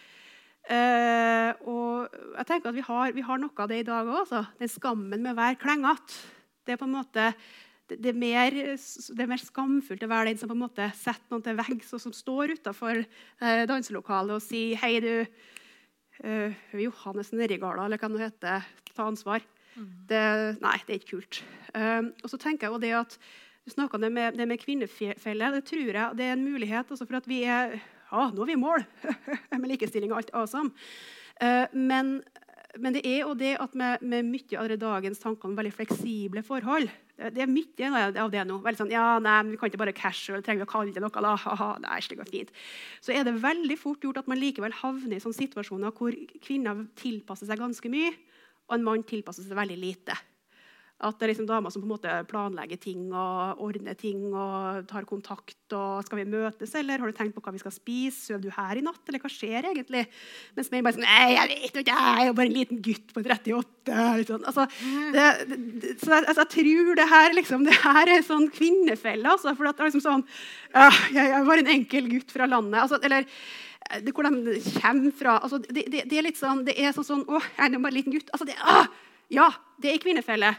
Uh, og jeg tenker at vi har, vi har noe av det i dag også. Den skammen med å være klenget. Det er på en måte det, det, er mer, det er mer skamfullt å være den som på en måte setter noen til veggs og som står utenfor uh, danselokalet og sier hei du uh, Johannes Nerigala eller hva det heter, ta ansvar. Mm. Det, nei, det er ikke kult. Uh, og så tenker jeg jo det at du snakket det med, det med kvinnefelle, det tror jeg det er en mulighet også for at vi er ja, nå er vi i mål med likestilling og alt awesome. Uh, men, men det er jo det at med, med mye av dagens tanker om veldig fleksible forhold, det er mye av det nå. Veldig sånn, ja, nei, vi kan ikke bare casual, trenger vi å kalle det noe, da, haha, nei, det går fint. Så er det veldig fort gjort at man likevel havner i sånne situasjoner hvor kvinner tilpasser seg ganske mye, og en mann tilpasser seg veldig lite. At det er liksom damer som på en måte planlegger ting og ordner ting og tar kontakt og skal vi møtes, eller har du tenkt på hva vi skal spise? Søv du her i natt, eller hva skjer egentlig? Mens menn bare sånn, nei, jeg vet ikke, jeg er jo bare en liten gutt på trettiåtte. Liksom. Altså, det, det, så jeg, altså, jeg tror det her, liksom, det her er sånn kvinnefelle, altså, for at det er liksom sånn, ja, jeg er bare en enkel gutt fra landet, altså, eller det, hvor de kommer fra, altså, det, det, det er litt sånn, det er sånn, sånn å, jeg er bare en liten gutt, altså, det, ah, ja, det er kvinnefelle.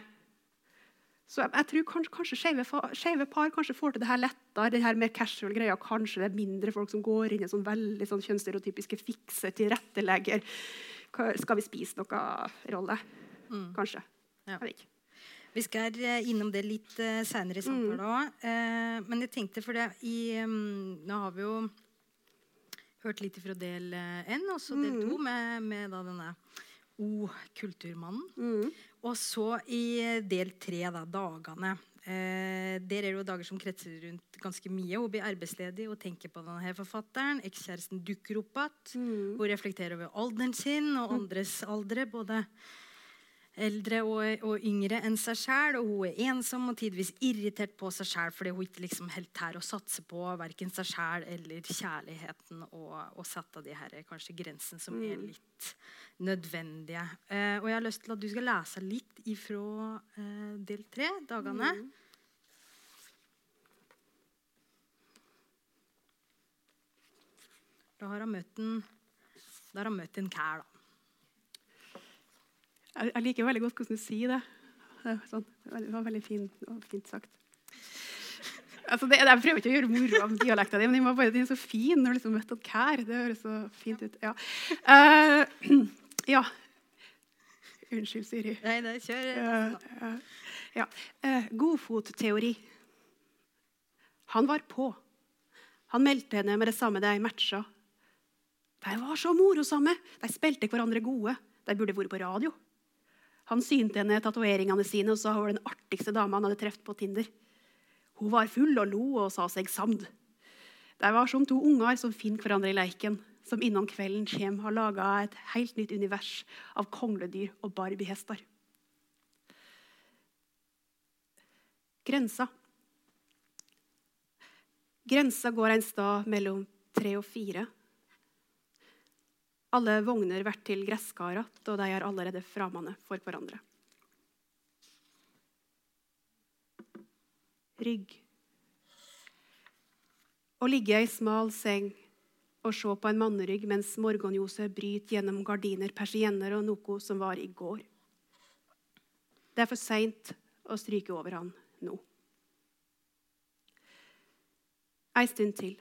Så jeg, jeg tror kanskje, kanskje skjeve, skjeve par kanskje får til det her lettere, det her mer casual greia, kanskje det er mindre folk som går inn i en sånn veldig sånn kjønnsstereotypiske fikser, tilrettelegger. Skal vi spise noe rolle? Mm. Kanskje. Ja. Jeg vet ikke. Vi skal innom det litt uh, senere i samtalen også. Mm. Uh, men jeg tenkte for det, i, um, nå har vi jo hørt litt fra del N, og så del to mm. med, med da denne O, kulturmannen. Mm. Og så i del tre, da, dagene. Eh, der er det jo dager som kretser rundt ganske mye. Hun blir arbeidsledig og tenker på denne forfatteren. Ekskjæresten dukker opp at. Mm. Hun reflekterer over alderen sin og andres aldre, både eldre og, og yngre enn seg selv. Og hun er ensom og tidvis irritert på seg selv, fordi hun ikke liksom helt her å satse på hverken seg selv eller kjærligheten og, og sette de her kanskje grensene som er litt nødvendige. Eh, og jeg har lyst til at du skal lese litt ifra eh, del tre, dagene. Mm. Da har han møtt en Da har han møtt en kær, da. Jeg, jeg liker veldig godt hvordan du sier det. Det, sånn, det var veldig fin, og fint sagt. Altså det, jeg prøver ikke å gjøre moro av dialekten din, men den var bare den er så fin når du liksom møtte en kær. Det høres så fint ut. Ja. Uh, ja. Unnskyld, Siri. Nei, det kjør. Uh, uh, ja. uh, Godfotteori. Han var på. Han meldte henne med det samme de matcha. De var så morosamme. De spilte hverandre gode. De burde vært på radio. Han synte henne tatoveringene sine og sa hun var den artigste dama han hadde treft på Tinder. Hun var full og lo og sa seg samd. De var som to unger som finner hverandre i leiken, som innom kvelden kjem har laget et helt nytt univers av kongledyr og barbiehester. Grensa. Grensa går en stad mellom tre og fire. Alle vogner vært til gresskarat, og de er allerede framande for hverandre. Rygg. Å ligge i smal seng og se på en mannerygg mens morgenljoset bryter gjennom gardiner, persienner og noe som var i går. Det er for sent å stryke over han nå. En stund til.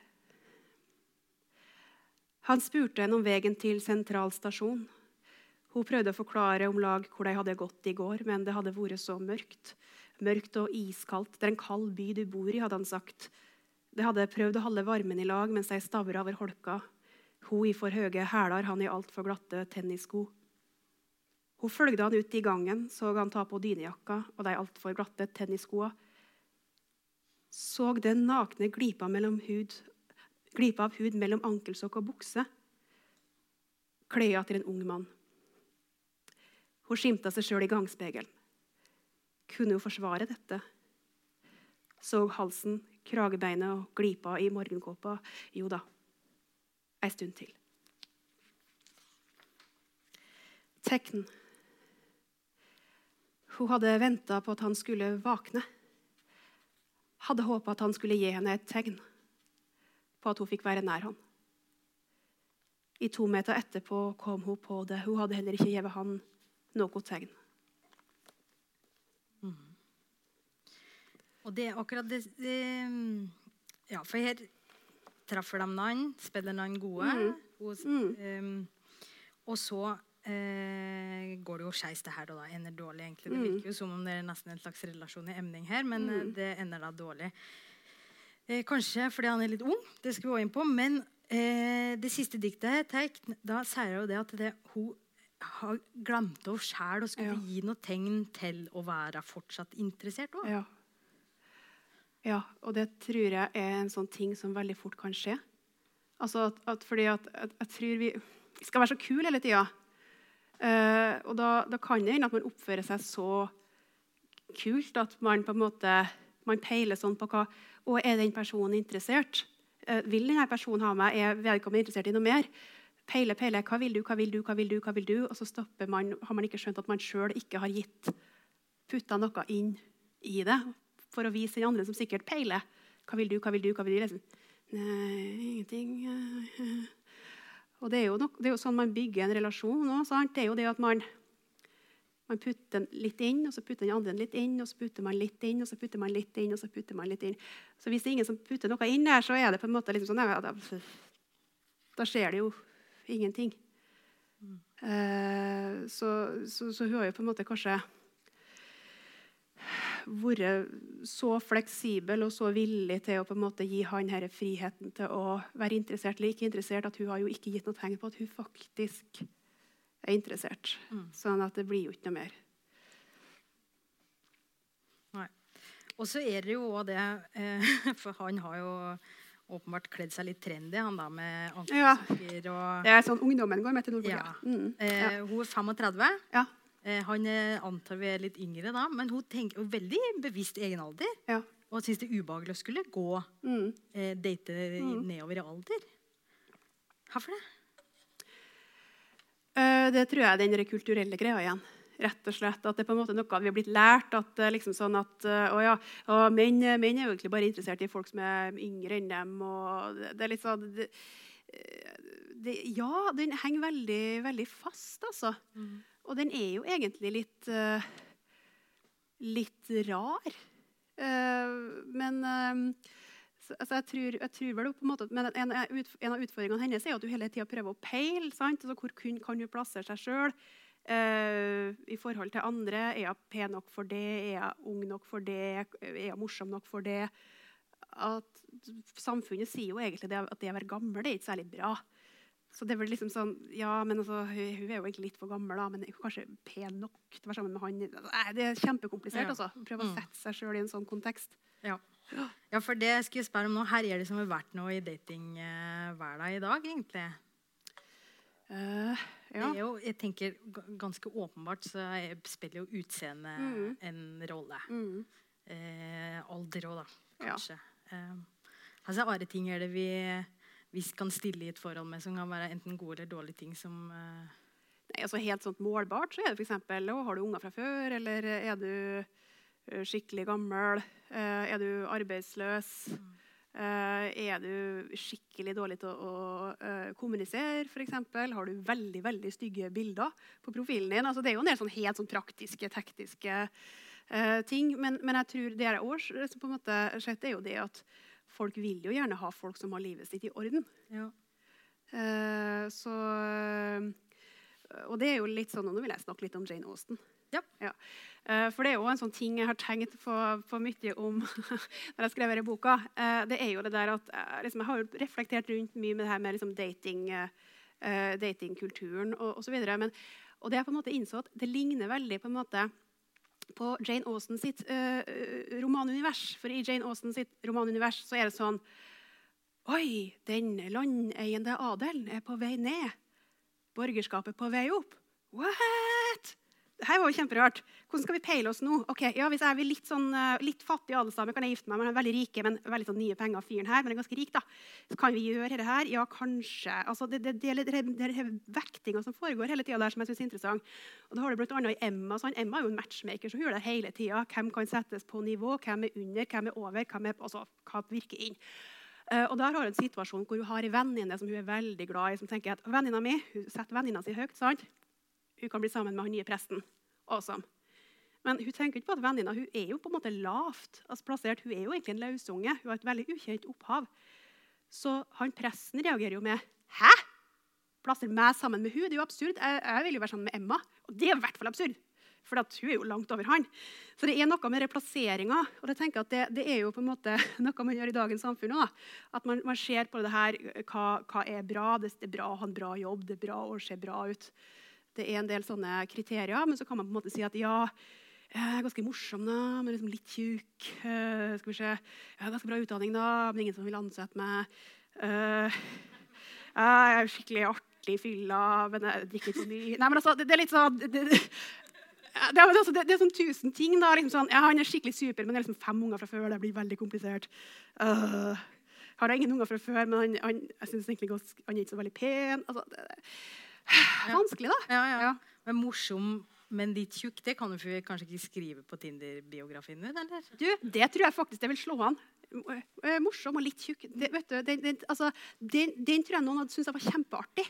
Han spurte henne om veien til sentralstasjon. Hun prøvde å forklare om lag hvor de hadde gått i går, men det hadde vært så mørkt. Mørkt og iskaldt. Det er en kald by du bor i, hadde han sagt. De hadde prøvd å holde varmen i lag mens de stavret over holka. Hun i for høye hæler, han i alt for glatte tennissko. Hun følgde han ut i gangen, så han ta på dynejakka og de alt for glatte tennisskoa. Så den nakne glipa mellom hud Glipa av hud mellom ankelsokk og bukse. Kløya til en ung mann. Hun skimta seg selv i gangspegelen. Kunne hun forsvare dette? Så halsen, kragebeinet og glipa i morgenkåpa. Jo da, en stund til. Tekn. Hun hadde ventet på at han skulle vakne. Hadde håpet at han skulle gi henne et tegn på at hun fikk være nær han. I to meter etterpå kom hun på det. Hun hadde heller ikke givet han noe tegn. Mm. Og det er akkurat det, det ja, for her treffer de noen, spiller noen gode, Mm. og, Mm. um, og så uh, går det jo skeis det her, og da ender dårlig egentlig. Det Mm. virker jo som om det er nesten en slags relasjon i emning her, men Mm. uh, det ender da dårlig. Eh, kanskje fordi han er litt ung, det skal vi gå inn på, men eh, det siste diktet, teik, da sier jeg jo det at det, hun har glemt å selv og skulle Ja. gi noe tegn til å være fortsatt interessert også. Ja. Ja, og det tror jeg er en sånn ting som veldig fort kan skje. Altså at, at fordi at, at jeg tror vi, vi skal være så kul hele tiden. Uh, og da, da kan det hende at man oppfører seg så kult at man på en måte man peiler sånn på hva, og er den personen interessert? Uh, vil denne personen ha meg? Er vedkommende interessert i noe mer? Peile, peile, hva vil du, hva vil du, hva vil du, hva vil du? Og så stopper man, har man ikke skjønt at man selv ikke har gitt, puttet noe inn i det, for å vise den andre som sikkert peiler. Hva vil du, hva vil du, hva vil du? Liksom, nei, ingenting. Og det er, jo nok, det er jo sånn man bygger en relasjon også, sant? Det er jo det at man, man putter litt inn, og så putter den andre litt inn, og så putter man litt inn, og så putter man litt inn, og så putter man litt inn. Så hvis det er ingen som putter noe inn der, så er det på en måte liksom sånn, ja, da, da skjer det jo ingenting. Mm. Uh, så, så, så hun har jo på en måte kanskje vært så fleksibel og så villig til å på en måte gi han her friheten til å være interessert eller ikke interessert, at hun har jo ikke gitt noe tegn på at hun faktisk er interessert. Mm. Sånn at det blir jo ikke noe mer. Nei. Og så er det jo også det, eh, for han har jo åpenbart kledd seg litt trendy, han da med ankelsokker ja. og... Det er sånn ungdommen går med til Nordfolk. Ja. Mm. Eh, ja. Hun er femogtredve. Ja. Eh, han er, antar vi er litt yngre da, men hun tenker jo veldig bevisst egen alder. Ja. Og synes det er ubehagelig å skulle gå, mm. eh, date mm. nedover i alder. Hvorfor det? Uh, det tror jeg er den kulturelle greia igjen. Rett og slett at det er på en måte noe vi har blitt lært at liksom sånn at uh, å ja, og menn, menn er jo egentlig bare interessert i folk som er yngre enn dem, og det, det er litt sånn det, det, ja, den henger veldig, veldig fast, altså. Mm. Og den er jo egentlig litt, uh, litt rar. Uh, men uh, så, altså jeg, tror, jeg tror vel på en måte, men en, en av utfordringene hennes er at du hele tiden prøver å peile, sant? Altså, hvor kun kan du plassere seg selv uh, i forhold til andre? Er jeg pen nok for det? Er jeg ung nok for det? Er jeg morsom nok for det? At samfunnet sier jo egentlig det, at det å være gammel det er ikke særlig bra. Så det er vel liksom sånn, ja, men altså, hun, hun er jo egentlig litt for gammel, da, men er kanskje pen nok til å være sammen med han. Nei, det er kjempekomplisert, ja. Altså. Prøve å sette seg selv i en sånn kontekst. Ja. Ja, for det skal jeg spørre om nå. Her er det som har vært noe i datingverden i dag, egentlig. Uh, ja. Det er jo, jeg tenker, ganske åpenbart så spiller jo utseende mm. en rolle. Mm. Eh, alder også, da, kanskje. Ja. Eh, altså, andre ting er det vi... vi kan stille i et forhold med som kan være enten gode eller dårlige ting som... Uh... Nei, altså helt sånt målbart så er det for eksempel, har du unger fra før, eller er du skikkelig gammel, uh, er du arbeidsløs, mm. uh, er du skikkelig dårlig til å, å uh, kommunisere, for eksempel, har du veldig, veldig stygge bilder på profilen din. Altså, det er jo en del sånn helt sånn praktiske, tekniske uh, ting, men, men jeg tror det er også, på en måte, skjedd, er jo det at folk vil jo gjerne ha folk som har livet sitt i orden. Ja. Uh, så, og det er jo litt sånn, og nå vil jeg snakke litt om Jane Austen. Ja. Ja. Uh, for det er jo en sånn ting jeg har tenkt på, på mye om når jeg skrev i boka. Uh, det er jo det der at uh, liksom, jeg har jo reflektert rundt mye med det her med liksom, dating, uh, datingkulturen og, og så videre. Men, og det er på en måte innsått, det ligner veldig på en måte på Jane Austen sitt uh, romanunivers. For i Jane Austen sitt romanunivers så er det sånn oi, den landeiende adelen er på vei ned. Borgerskapet på vei opp. What? Det her var jo kjemperart. Hvordan skal vi peile oss nå? Ok, ja, hvis jeg er litt, sånn, uh, litt fattig adelsdame, kan jeg gifte meg med en veldig rike, men veldig sånn nye penger fyren her, men er ganske rik da. Så kan vi gjøre det her? Ja, kanskje. Altså, det, det, det, det, det er vektinger som foregår hele tiden der som jeg synes er interessant. Og da har du blant annet i Emma. Sånn. Emma er jo en matchmaker, så hun gjør det hele tiden. Hvem kan settes på nivå, hvem er under, hvem er over, hvem er, altså, hva virker inn. Uh, og der har hun en situasjon hvor hun har en venninne som hun er veldig glad i, som tenker at venninna mi, hun setter venninna si høyt, sant? Hun kan bli sammen med han nye presten. Awesome. Men hun tenker ikke på at venninna, hun er jo på en måte lavt altså plassert. Hun er jo egentlig en løsunge. Hun har et veldig ukjent opphav. Så han presten reagerer jo med, hæ? Plasser meg sammen med hun? Det er jo absurd. Jeg, jeg vil jo være sammen med Emma. Og det er i hvert fall absurd. For hun er jo langt over han. Så det er noe med replasseringen. Og jeg tenker at det, det er jo på en måte noe man gjør i dagens samfunn også. At man, man ser på det her, hva, hva er bra? Det er bra å ha en bra jobb. Det er bra å se bra ut. Det er en del sånne kriterier, men så kan man på en måte si at ja, jeg er ganske morsom da, men liksom litt tjukk. Uh, skal vi se, jeg har ganske bra utdanning da, men ingen som vil ansette meg. Uh, jeg er skikkelig artig i fylla, men jeg drikker ikke så mye. Nei, men altså, det, det er litt sånn... Det, det, det, det, er, altså, det, det er sånn tusen ting da, liksom sånn, ja, han er skikkelig super, men det er liksom fem unger fra før, det blir veldig komplisert. Uh, har jeg ingen unger fra før, men han, han, jeg synes egentlig ganske, han er ikke så veldig pen. Altså, det, vanskelig da. Ja, ja, ja. Men morsom, men litt tjukk, det kan du kanskje ikke skrive på Tinder-biografien din, eller? Du, det tror jeg faktisk det vil slå an. Morsom og litt tjukk. Det, vet du, den, den, altså, den, den tror jeg noen hadde syntes var kjempeartig.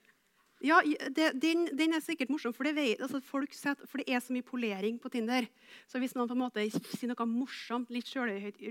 Ja, det, den, den er sikkert morsom, for det, vet, altså, folk setter, for det er så mye polering på Tinder. Så hvis noen på en måte sier noe morsomt, litt selvhøyt,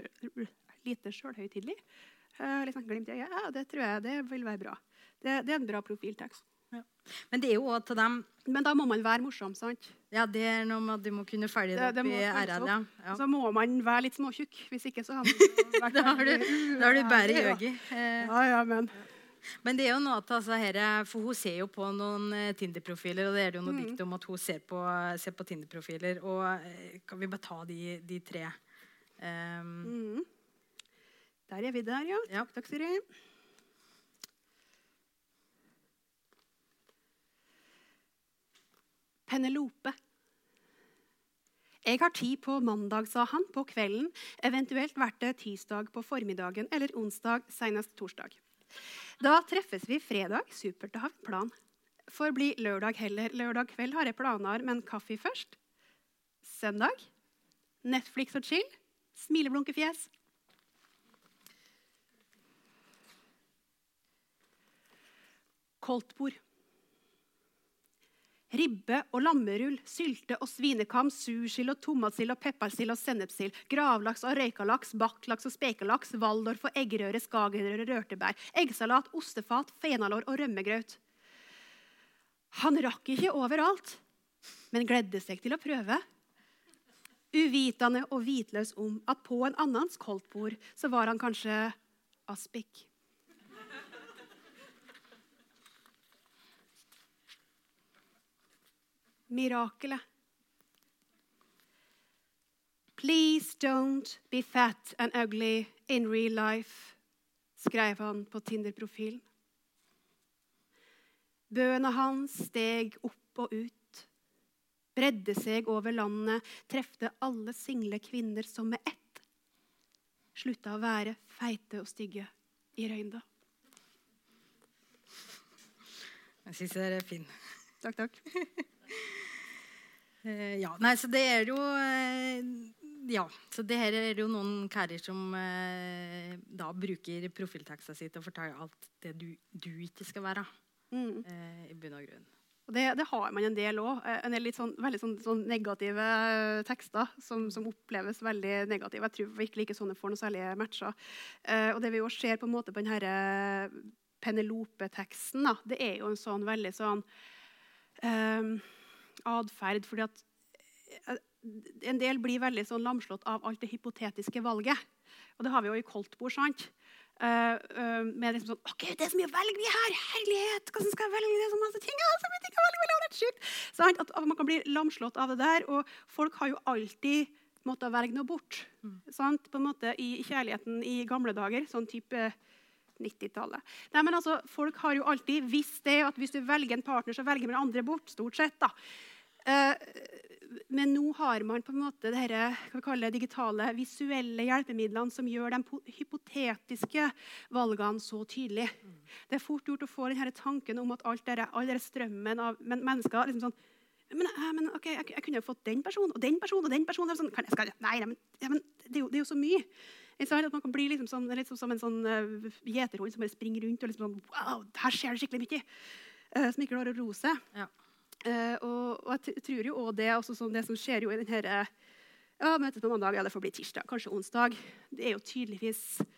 lite selvhøytidlig, liksom glimt i øyet, ja, det tror jeg det vil være bra. Det, det er en bra profiltekst. Ja. Men det er jo til dem... Men da må man være morsom, sant? Ja, det er noe med at du må kunne følge det, det opp i R L, ja. Ja. Så må man være litt småtjukk, hvis ikke så har man vært... da har du, da har du bare jøgi. Ja, ja, men... Men det er jo noe at altså, her, for hun ser jo på noen Tinder-profiler, og det er jo noe mm. dikt om at hun ser på, ser på Tinder-profiler, og kan vi bare ta de, de tre? Um... Mm. Der er vi der, ja. Ja. Takk, Siri. Penelope. Jeg har tid på mandag, sa han, på kvelden. Eventuelt vært det tirsdag på formiddagen eller onsdag, senest torsdag. Da treffes vi fredag. Supert å ha en plan. For bli lørdag heller. Lørdag kveld har jeg planer, men kaffe først. Søndag. Netflix og chill. Smileblunkefjes. Koldtbord. Ribbe og lammerull, sylte og svinekam, sursild og tomatsild og peppersild og sennepsild, gravlaks og røykalaks, bakklaks og spekelaks, waldorf og eggerøre, skagenrøre, rørtebær, eggsalat, ostefat, fenalår og rømmegrøt. Han rakk ikke overalt, men gledde seg til å prøve. Uvitende og vitløs om at på en annens koldtbord så var han kanskje aspik. Mirakelet. Please don't be fat and ugly in real life, skrev han på Tinder-profilen. Bøna hans steg opp og ut, bredde seg over landet, trefte alle single kvinner som med ett slutta å være feite og stygge i røynda. Jeg synes det er fin. Takk, takk. Uh, ja, nei, så det er jo uh, ja, så det her er jo noen kærer som uh, da bruker profilteksten sitt og forteller alt det du, du ikke skal være mm. uh, i bunn og grunn. Og det, det har man en del også, en del litt sånn, veldig sånn, sånn negative tekster som, som oppleves veldig negative. Jeg tror virkelig ikke sånne får noe særlige matcher. Uh, og det vi jo ser på en måte på denne Penelope-teksten, da, det er jo en sånn veldig sånn um, adferd, fordi at en del blir veldig sånn lamslått av alt det hypotetiske valget. Og det har vi jo i koldtbord, sant? Uh, uh, med liksom sånn, ok, det er så mye å velge vi her, herlighet, hvordan skal jeg velge det, så masse ting, ja, så mye ting å velge, velge, velge, sjukt. Sant? At, at man kan bli lamslått av det der, og folk har jo alltid måttet velge noe bort. Mm. Sant? På en måte i kjærligheten i gamle dager, sånn type nittitallet. Nei, men altså, folk har jo alltid visst det, at hvis du velger en partner, så velger man andre bort, stort sett da. Uh, men nå har man på en måte det her, hva vi kaller det, digitale, visuelle hjelpemidlene som gjør de hypotetiske valgene så tydelig. Mm. Det er fort gjort å få denne tanken om at alt dere, all dere strømmen av men, mennesker, liksom sånn, men, men ok, jeg, jeg kunne jo fått den personen, og den personen, og den personen, sånn, kan jeg, skal, nei, nei, men, ja, men det, er jo, det er jo så mye. At man kan bli liksom sånn, litt som en sånn uh, gjeterhund som bare springer rundt og liksom sånn, wow, her skjer det skikkelig mye, uh, som ikke klarer å ro seg. Ja. Uh, og, og jeg tror jo også det, også sånn det som skjer jo i denne, ja, møtet på mandag, ja, det får bli tirsdag, kanskje onsdag, det er jo tydeligvis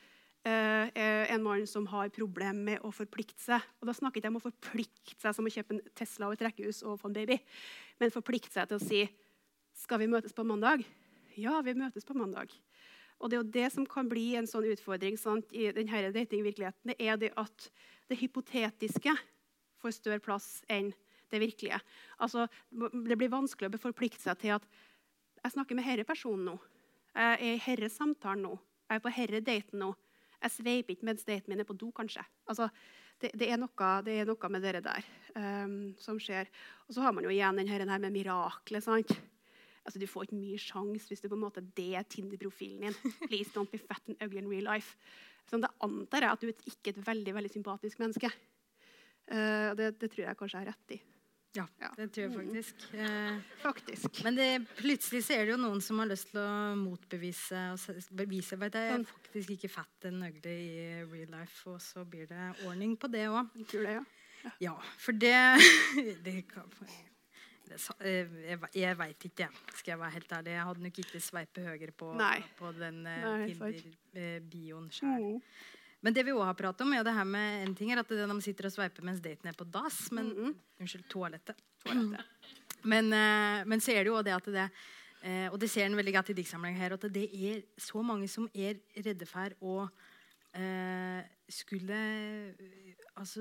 uh, en mann som har problem med å forplikte seg. Og da snakker ikke jeg om å forplikte seg som å kjøpe en Tesla og et rekkehus og få en baby, men forplikte seg til å si, skal vi møtes på mandag? Ja, vi møtes på mandag. Og det er jo det som kan bli en sånn utfordring, sant, i denne datingvirkeligheten, det er det at det hypotetiske får større plass enn det virkelige. Altså, det blir vanskelig å forplikte seg til at jeg snakker med herre personen nå, jeg er i herre samtalen nå, jeg er på herre daten nå, jeg sveiper ikke mens daten min er på do kanskje. Altså, det, det, er noe, det er noe med dere der um, som skjer. Og så har man jo igjen den her med miraklet, sant? Altså, du får ikke mye sjans hvis du på en måte det er Tinder-profilen din. Please don't be fat and ugly in real life. Så det antar jeg at du er ikke et veldig, veldig sympatisk menneske. Uh, det, det tror jeg kanskje er rett i. Ja, ja, det tror jeg faktisk. Uh, faktisk. Men det, plutselig så er det jo noen som har lyst til å motbevise og bevise at jeg er faktisk ikke fat and ugly i real life, og så blir det ordning på det også. Jeg tror det, ja. Ja, ja for det... det kan... Jeg, jeg vet ikke, skal jeg være helt ærlig. Jeg hadde nok ikke sveipet høyere på, på den uh, Tinder-bioen selv. Mm. Men det vi også har pratet om, er det her med en ting er at de sitter og sveiper mens daten er på dass, men, mm -hmm. unnskyld, toalettet. toalettet. Men, uh, men så er det jo det at det, uh, og det ser en veldig godt i diktsamling her, at det er så mange som er redde for å uh, skulle uh, altså,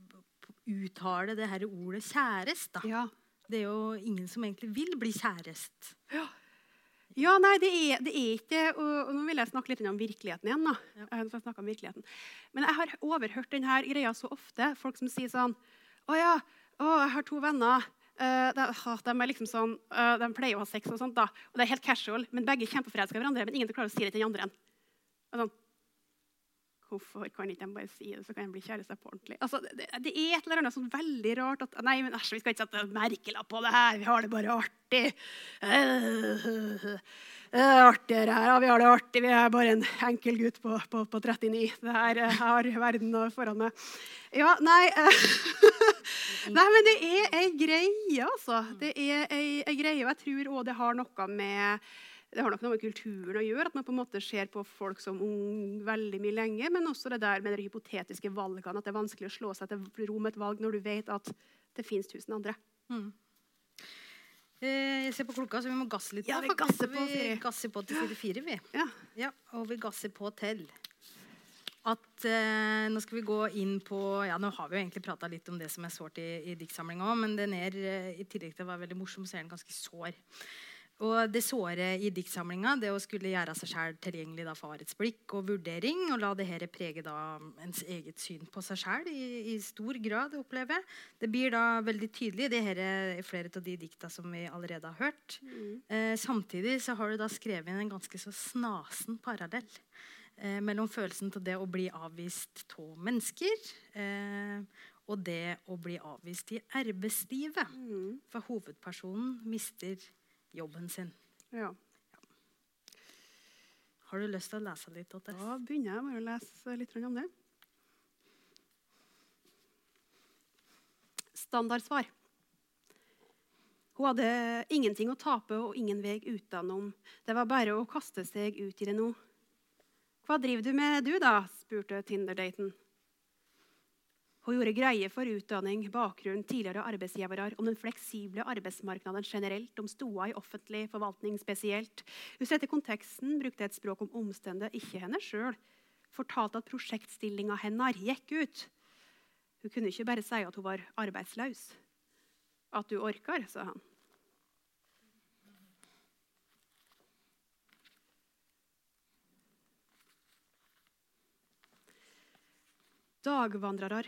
uttale det her ordet kjærest, da. Ja. Det er jo ingen som egentlig vil bli kjærest. Ja, ja nei, det er, det er ikke, og, og nå vil jeg snakke litt om virkeligheten igjen da. Ja. Jeg har snakket om virkeligheten. Men jeg har overhørt denne greia så ofte, folk som sier sånn, å ja, å, jeg har to venner, uh, de, de er liksom sånn, uh, de pleier å ha sex og sånt da, og det er helt casual, men begge er kjempeforelsker i hverandre, men ingen klarer å si det til den andre. Og sånn, hvorfor kan ikke de bare si det, så kan de bli kjærester på ordentlig? Altså, det, det er et eller annet sånn veldig rart at, nei, men æsj, vi skal ikke sette merkelapp på det her, vi har det bare artig. Uh, Det er artig her, ja, vi har det artig. Vi er bare en enkel gutt på, på, på trettini. Det her jeg har verden foran meg. Ja, nei Nei, men det er en greie, altså. Det er en greie, og jeg tror også det har noe med det har noe med kulturen å gjøre, at man på en måte ser på folk som ung veldig mye lenge, men også det der med de hypotetiske valgene, at det er vanskelig å slå seg til ro med et valg når du vet at det finnes tusen andre. Mm. Jeg ser på klokka, så vi må gasse litt. Ja, nå, vi gasser på, vi gasser på til side fire, vi. Ja. Ja, og vi gasser på til at eh, nå skal vi gå inn på, ja, nå har vi jo egentlig pratet litt om det som er sårt i, i diktsamlingen også, men den er, i tillegg til å være veldig morsom, så er den ganske sår. Og det såre i diktsamlingen, det å skulle gjøre seg selv tilgjengelig da, for årets blikk og vurdering, og la det her prege da ens eget syn på seg selv i, i stor grad oppleve. Det blir da veldig tydelig, det her er flere av de dikta som vi allerede har hørt. Mm. Eh, samtidig så har du da skrevet inn en ganske så snasen parallell eh, mellom følelsen til det å bli avvist av mennesker, eh, og det å bli avvist i arbeidslivet. Mm. For hovedpersonen mister jobben sin. Ja. Ja. Har du lyst til å lese litt av det? Da begynner jeg med å lese litt om det. Standardsvar. Hun hadde ingenting å tape og ingen vei utenom. Det var bare å kaste seg ut i det nå. Hva driver du med du da? Spurte Tinder-daten. Hun gjorde greie for utdanning, bakgrunn, tidligere arbeidsgivere, om den fleksible arbeidsmarknaden generelt, om stoa i offentlig forvaltning spesielt. Hun sette konteksten, brukte et språk om omstendet, ikke henne selv. Fortalte at prosjektstillinga hennar gikk ut. Hun kunne ikke bare si at hun var arbeidsløs. At du orker, sa han. Dagvandrere.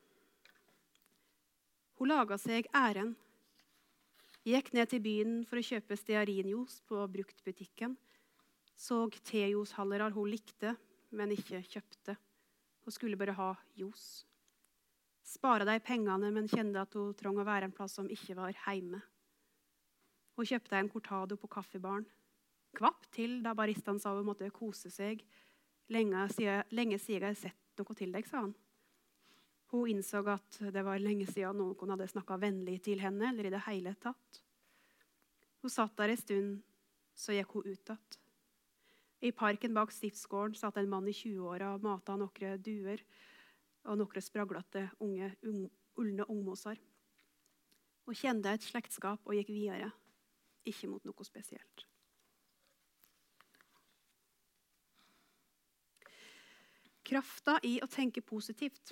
Hun laget seg æren. Gikk ned til byen for å kjøpe stearinjuice på bruktbutikken. Så tejushallerer hun likte, men ikke kjøpte. Hun skulle bare ha juice. Spara de pengene, men kjente at hun trong å være en plass som ikke var hjemme. Hun kjøpte en cortado på kaffebaren. Kvapp til da baristaen sa hun måtte kose seg. Lenge siden, lenge siden jeg har sett noe til deg, sa han. Hun innså at det var lenge siden noen hadde snakket vennlig til henne, eller i det hele tatt. Hun satt der en stund, så gikk hun utad. I parken bak stiftsgården satt en mann i tjueåra og matet noen duer og noen spraglete unge, un, ulne ungmoser. Hun kjente et slektskap og gikk videre, ikke mot noe spesielt. Krafta i å tenke positivt.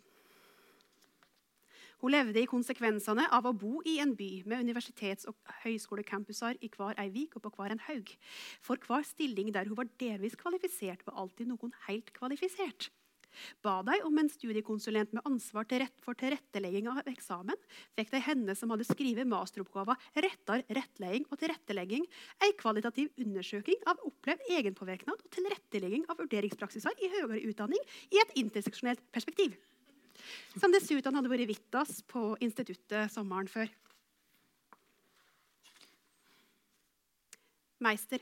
Hun levde i konsekvensene av å bo i en by med universitets- og høyskolekampuser i hver ei vik og på hver en haug. For hver stilling der hun var delvis kvalifisert, var alltid noen helt kvalifisert. Ba de om en studiekonsulent med ansvar til rett for tilrettelegging av eksamen, fikk de henne som hadde skrivet masteroppgava rettar, rettledning og tilrettelegging, en kvalitativ undersøking av opplevd egenpåvirknad og tilrettelegging av vurderingspraksiser i høyere utdanning i et interseksjonelt perspektiv. Som dessuten hadde vært vittas på instituttet sommeren før. Meister.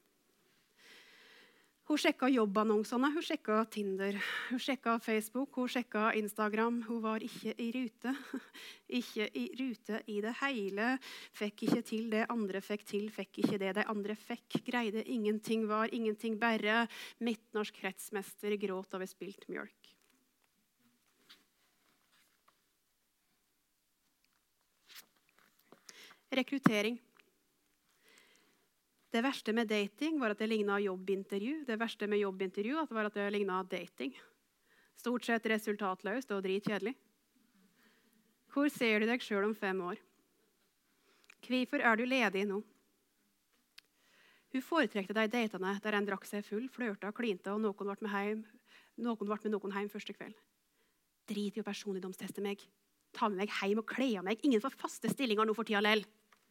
Hun sjekka jobbannonsene, hun sjekka Tinder, hun sjekka Facebook, hun sjekka Instagram. Hun var ikke i rute. Ikke i rute i det hele. Fikk ikke til det andre fikk til, fikk ikke det de andre fikk. Greide ingenting, var ingenting, bare midtnorsk kretsmester gråt over spilt mjølk. Rekruttering. Det verste med dating var at det lignet jobbintervju. Det verste med jobbintervju var at det lignet dating. Stort sett resultatløst og dritkjedelig. Hvor ser du deg selv om fem år? Hvorfor er du ledig nå? Hun foretrekte de datene der en drakk seg full, flørta, klinte, og noen ble med, hjem, noen ble med noen hjem første kveld. Drit i å personligdomsteste meg. Ta med meg hjem og kle av meg. Ingen får faste stillinger nå for tida lell.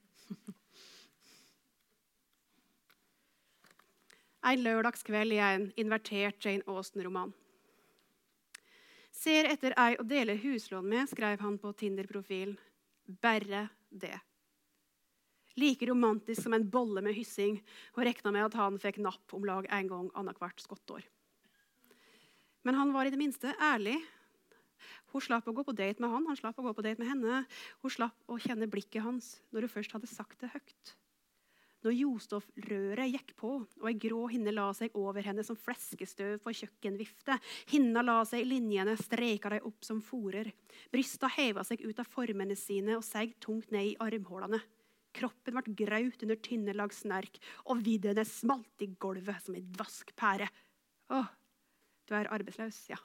En lørdagskveld i en invertert Jane Austen-roman. Ser etter ei å dele huslån med, skrev han på Tinder-profilen. Bare det. Like romantisk som en bolle med hyssing, og rekna med at han fikk napp om lag en gang annethvert skottår. Men han var i det minste ærlig. Hun slapp å gå på date med han, han slapp å gå på date med henne. Hun slapp å kjenne blikket hans når hun først hadde sagt det høyt. Når Jostoff-røret gikk på, og en grå hinne la seg over henne som fleskestøv på kjøkkenvifte. Hinna la seg i linjene, streka de opp som forer. Brysta heva seg ut av formene sine og seg tungt ned i armhålene. Kroppen ble graut under tynne lag snerk, og viddene smalt i gulvet som en vaskpære. Åh, du er arbeidsløs, ja.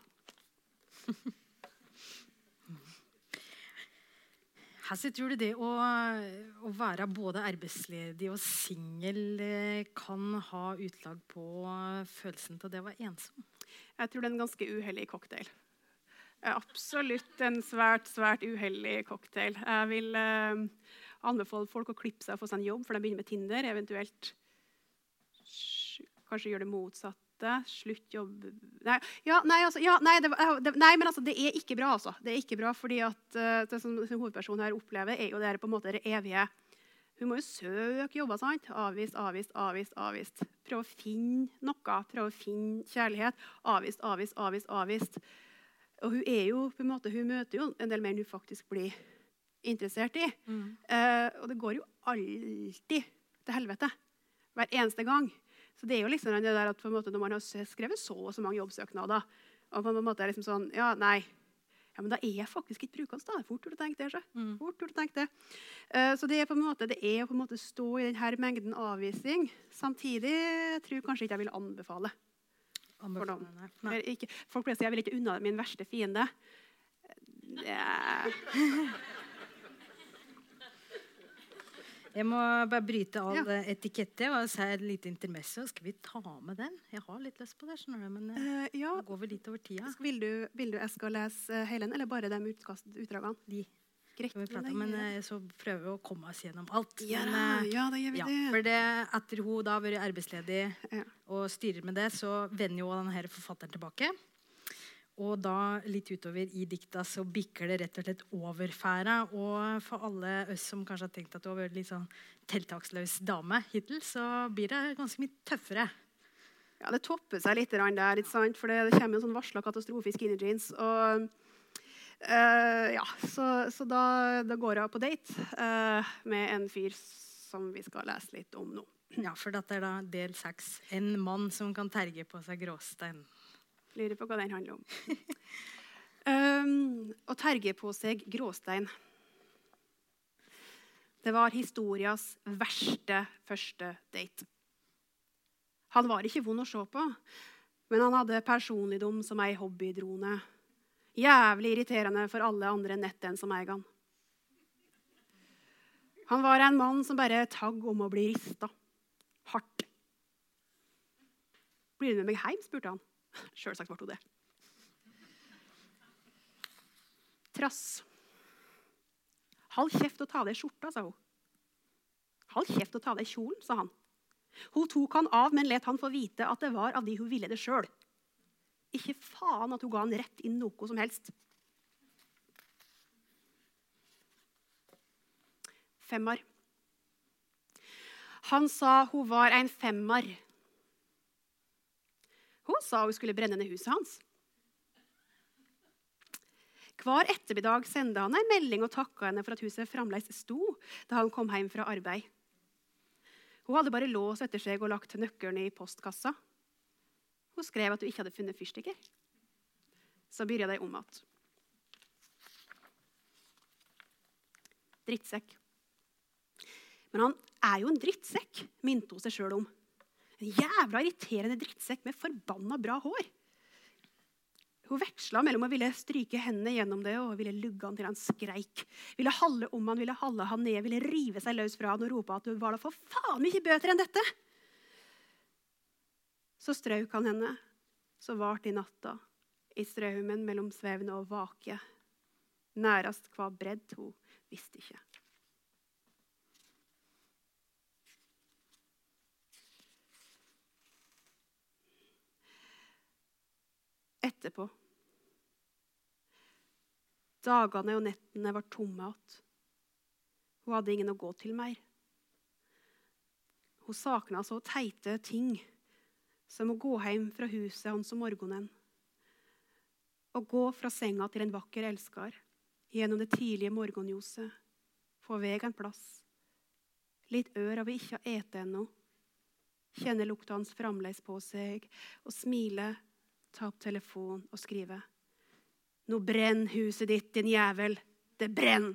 Hvordan tror du det å, å være både arbeidsledig og singel kan ha utlag på følelsen til det å være ensom? Jeg tror det er en ganske uheldig cocktail. Absolutt en svært, svært uheldig cocktail. Jeg vil eh, anbefale folk å klippe seg og få seg en jobb, for de begynner med Tinder, eventuelt kanskje gjøre det motsatte. Slutt jobb. Nei, ja, nei, altså, ja, nei, det, det, nei men altså, det er ikke bra. Altså. Det er ikke bra, fordi at uh, det som, som hovedpersonen her opplever, er jo det her, på en måte det evige. Hun må jo søke jobber, sant? Avvist, avvist, avvist, avvist. Prøve å finne noe, prøve å finne kjærlighet. Avvist, avvist, avvist, avvist. Og hun er jo, på en måte, hun møter jo en del mer enn hun faktisk blir interessert i. Mm. Uh, og det går jo alltid til helvete. Hver eneste gang. Så det er jo liksom det der at på en måte, når man har skrevet så og så mange jobbsøknader, og på en måte er liksom sånn, ja, nei, ja, men da er jeg faktisk ikke brukende da. Fort tror du tenkt det, så. Mm. Fort tror du tenkt det. Uh, så det er på en måte, det er på en måte stå i denne mengden avvisning. Samtidig tror jeg kanskje ikke jeg vil anbefale. Anbefale, nei. Nei. Ikke, folk pleier å si, jeg vil ikke unna min verste fiende. Yeah. Jeg må bare bryte all ja. etikette og si et lite intermezzo. Skal vi ta med den? Jeg har litt lyst på det, skjønner du, men uh, ja. Det går vel litt over tida. Vil du, vil du jeg skal lese hele den, eller bare de utkast, utdragene? De. Greit, vi prate, men uh, så prøver vi å komme oss gjennom alt. Ja, men, uh, ja da gjør vi ja, det. For det, etter hun da har vært arbeidsledig ja. og styrer med det, så vender jo denne forfatteren tilbake. Og da litt utover i dikta så bikker det rett og slett over færa. Og for alle oss som kanskje har tenkt at du har vært litt sånn tiltaksløs dame hittil, så blir det ganske mye tøffere. Ja, det topper seg litt der, ikke sant? For det, det kommer en sånn varslet katastrofe i skinny jeans. Og uh, ja, så, så da, da går jeg på date uh, med en fyr som vi skal lese litt om nå. Ja, for dette er da del seks. En mann som kan terge på seg gråstein. Lurer på hva den handler om. um, å terge på seg gråstein. Det var historias verste første date. Han var ikke vond å se på, men han hadde personligdom som ei hobbydrone. Jævlig irriterende for alle andre nett enn som eier han. Han var en mann som bare tagg om å bli ristet. Hardt. Blir du med meg hjem, spurte han. Selvsagt var det det. Trass. Hold kjeft og ta deg skjorta, sa hun. Hold kjeft og ta deg kjolen, sa han. Hun tok han av, men let han få vite at det var av de hun ville det selv. Ikke faen at hun ga han rett inn noe som helst. Femmar. Han sa hun var en femmar. Hun sa hun skulle brenne ned huset hans. Hver ettermiddag sendte han en melding og takket henne for at huset fremdeles sto da han kom hjem fra arbeid. Hun hadde bare låst etter seg og lagt nøkkelen i postkassa. Hun skrev at hun ikke hadde funnet fyrstikker. Så begynte de om at. Drittsekk. Men han er jo en drittsekk, minte hun seg selv om. En jævla irriterende drittsekk med forbanna bra hår. Hun veksla mellom å ville stryke hendene gjennom det og ville lugge han til han skreik. Ville halde om han, ville halde han ned, ville rive seg løs fra han og rope at du var da for faen mye bøter enn dette. Så strøk han henne, så vart i natta, i strømmen mellom svevne og vake. Nærast hva bredd hun visste ikke. Etterpå. Dagene og nettene var tomme att. Hun hadde ingen å gå til mer. Hun sakna så teite ting som å gå hjem fra huset hans om morgenen. Å gå fra senga til en vakker elskar, gjennom det tidlige morgenljoset, få veg en plass. Litt ør av å ikke ha ete ennå. Kjenne lukta hans framleis på seg, og smile, ta opp telefon og skrive. Nå brenn huset ditt, din jævel. Det brenn!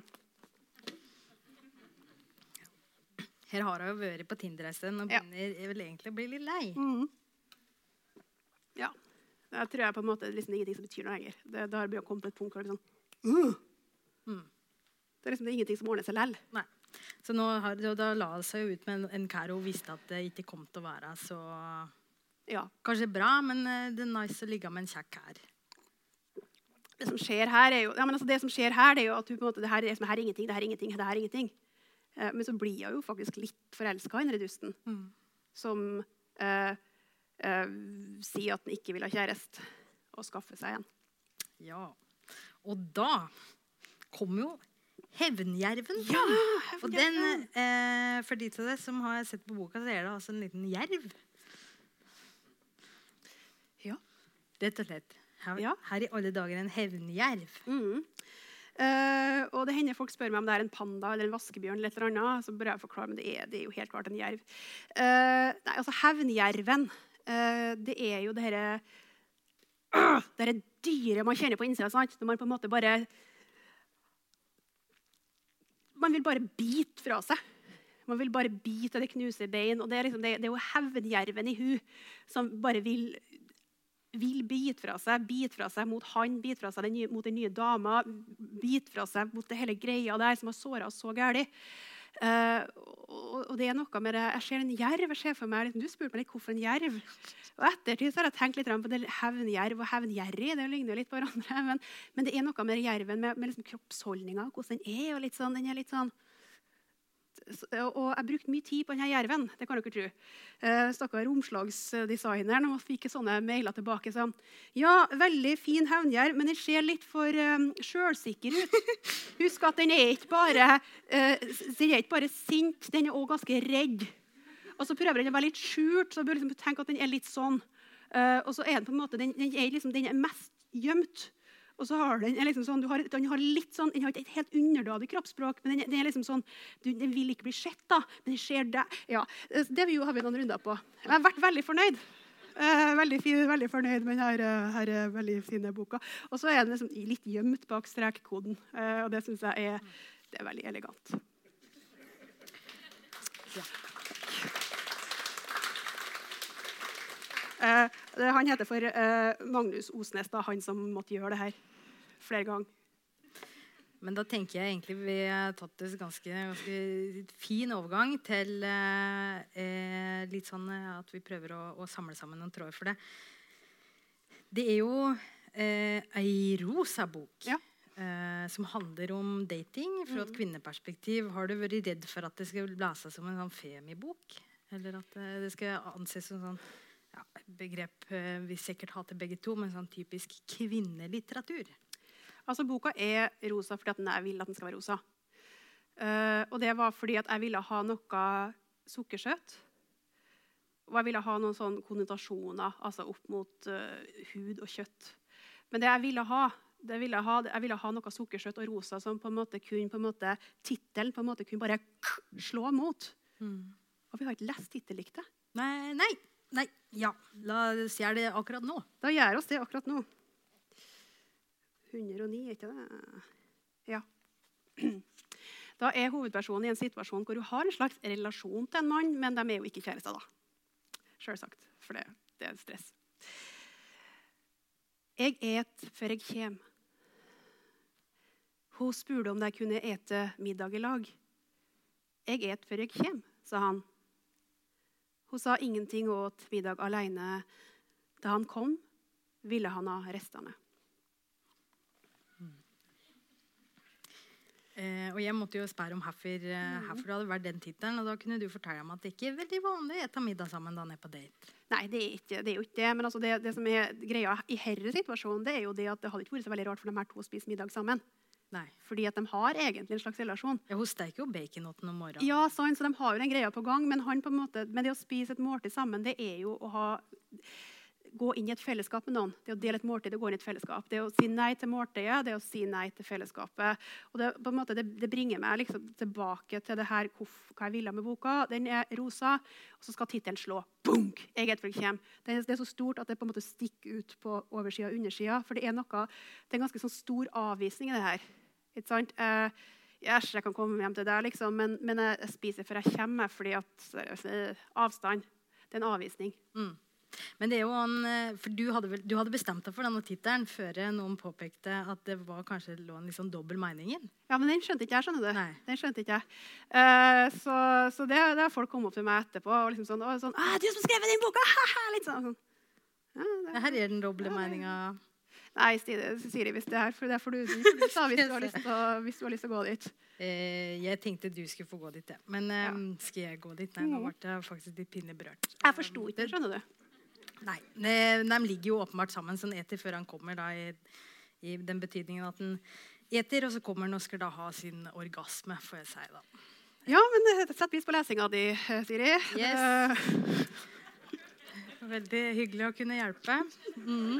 Her har jeg jo vært på Tinder en stund, og begynner ja. vel egentlig å bli litt lei. Mm. Ja, det tror jeg på en måte liksom ingenting som betyr noe lenger. Det, da har det kommet et punkt hvor det er sånn, uh. mm. det er liksom det er ingenting som ordner seg lell. Nei. Så nå har, da la det seg ut med en, en kar hun visste at det ikke kom til å være så ja. kanskje bra, men det er nice å ligge med en kjekk her. Det som skjer her er jo, ja, men altså det som skjer her, det er jo at du på en måte, det her er, det her er ingenting, det her er ingenting, det her er ingenting. Eh, men så blir jeg jo faktisk litt forelsket i denne dusten, mm. som eh, eh, sier at den ikke vil ha kjærest og skaffe seg en. Ja, og da kom jo Hevnjerven. Ja, og den, eh, for de til det som har sett på boka, så er det altså en liten jerv. Ja. Rett og slett. Her, ja. her i alle dager en hevnjerv. Mm. Uh, og det hender folk spør meg om det er en panda eller en vaskebjørn eller et eller annet, så bør jeg forklare, men det er, det er jo helt klart en jerv. Uh, nei, altså hevnjerven, uh, det er jo det her uh, det her dyret man kjenner på innsida, sant? Når man på en måte bare man vil bare bite fra seg. Man vil bare bite og det knuser bein, og det er, liksom, det, det er jo hevnjerven i hu som bare vil vil bite fra seg, bite fra seg mot han, bite fra seg den nye, mot den nye dama, bite fra seg mot det hele greia der som har såret oss så gærlig. Uh, og, og det er noe med det. Jeg ser en jerv, jeg ser for meg, du spurte meg litt hvorfor en jerv. Og ettertid så har jeg tenkt litt på det hevnjerv og hevnjerrig, det ligner jo litt på hverandre, men, men det er noe med jerven, med, med liksom kroppsholdninga, hvordan den er, og litt sånn, den er litt sånn, og jeg brukte mye tid på denne jerven, det kan dere tro. Uh, Stakkar omslagsdesigneren og fikk sånne mailer tilbake sånn, ja, veldig fin hevnjerv, men den ser litt for um, selvsikker ut. Husk at den er ikke bare, uh, den er ikke bare sint, den er også ganske redd. Og så prøver den å være litt skjult, så bør liksom tenke at den er litt sånn. Uh, og så er den på en måte, den, den, er, liksom, den er mest gjemt. Og så har den liksom sånn, du har, den har litt sånn, den har ikke et helt underdadig kroppsspråk, men den, den er liksom sånn, du, den vil ikke bli sett da, men den ser det. Ja, det vi jo har vi noen runder på. Jeg har vært veldig fornøyd. Uh, veldig, fin, veldig fornøyd med denne her, her veldig fine boka. Og så er den liksom litt gjemt bak strekkoden, uh, og det synes jeg er, det er veldig elegant. Ja. Uh, det, han heter for uh, Magnus Osnes, da, han som måtte gjøre det her flere ganger. Men da tenker jeg egentlig vi har tatt en ganske, ganske fin overgang til uh, uh, litt sånn at vi prøver å, å samle sammen noen tråder for det. Det er jo uh, ei rosa bok ja. uh, som handler om dating fra et kvinneperspektiv. Har du vært redd for at det skal blæse som en sånn femibok? Eller at uh, det skal anses som sånn ja, begrep uh, vi sikkert har til begge to, men sånn typisk kvinnelitteratur. Altså, boka er rosa fordi at jeg vil at den skal være rosa. Uh, og det var fordi at jeg ville ha noe sukkersøt. Og jeg ville ha noen sånne konnotasjoner, altså opp mot uh, hud og kjøtt. Men det jeg ville ha, det ville ha, jeg ville ha noe sukkersøt og rosa som på en måte kunne, på en måte, tittelen på en måte kunne bare slå mot. Mm. Og vi har ikke lest tittelikte. Nei, nei. Nei, ja, la oss gjøre det akkurat nå. Da gjør oss det akkurat nå. hundre og ni, ikke det? Ja. Da er hovedpersonen i en situasjon hvor hun har en slags relasjon til en mann, men de er jo ikke kjærester da. Selvsagt, for det, det er stress. Jeg et før jeg kjem. Hun spurte om de kunne ete middag i lag. Jeg et før jeg kjem, sa han. Hun sa ingenting og åt middag alene. Da han kom, ville han ha restene. Mm. Eh, og jeg måtte jo spørre om herfor, eh, herfor det hadde vært den titelen, og da kunne du fortelle meg at det ikke er veldig vanlig å ete middag sammen da han er på date. Nei, det er, ikke, det er jo ikke det, men altså det, det som er greia i herre situasjonen, det er jo det at det hadde ikke vært så veldig rart for de her to å spise middag sammen. Nei. Fordi at de har egentlig en slags relasjon. Ja, hun steker jo baconotten om morgenen. Ja, sånn, så de har jo en greie på gang, men han på en måte, med det å spise et måltid sammen, det er jo å ha, gå inn i et fellesskap med noen. Det å dele et måltid, det går inn i et fellesskap. Det å si nei til måltidet, det å si nei til fellesskapet. Og det, på en måte, det, det bringer meg liksom tilbake til det her, hva jeg ville med boka. Den er rosa, og så skal titelen slå. Bunk! Eget for det, det er så stort at det på en måte stikker ut på oversida og undersida, for det er noe, det er en ganske sånn stor avvisning i det her. Ikke sant? Eh, yes, jeg kan komme hjem til deg, liksom, men, men jeg spiser for jeg kommer, fordi at uh, avstand, det er en avvisning. Mm. Men det er jo en, for du hadde, vel, du hadde bestemt deg for denne titelen før noen påpekte at det var kanskje lå en liksom dobbel mening inn. Ja, men den skjønte ikke jeg, skjønner du. Nei. Den skjønte ikke jeg. Uh, så så det, det har folk kommet opp til meg etterpå og liksom sånn, og sånn ah, du som skrev den boka! Litt sånn. Ja, det, Her er den doble ja, meningen. Nei, Siri, hvis det er for det er for du, du sa hvis du har lyst til å, hvis du har lyst til å gå dit. Eh, jeg tenkte du skulle få gå dit, ja. Men eh, ja. Skal jeg gå dit? Nei, nå ble det faktisk litt pinlig berørt. Jeg forstod ikke, skjønner du. Nei, de, de ligger jo åpenbart sammen sånn eter før han kommer da, i, i den betydningen at han eter, og så kommer han og skal da ha sin orgasme, får jeg si da. Ja, men sett pris på lesinga di, Siri. Yes. Veldig hyggelig å kunne hjelpe. Mm.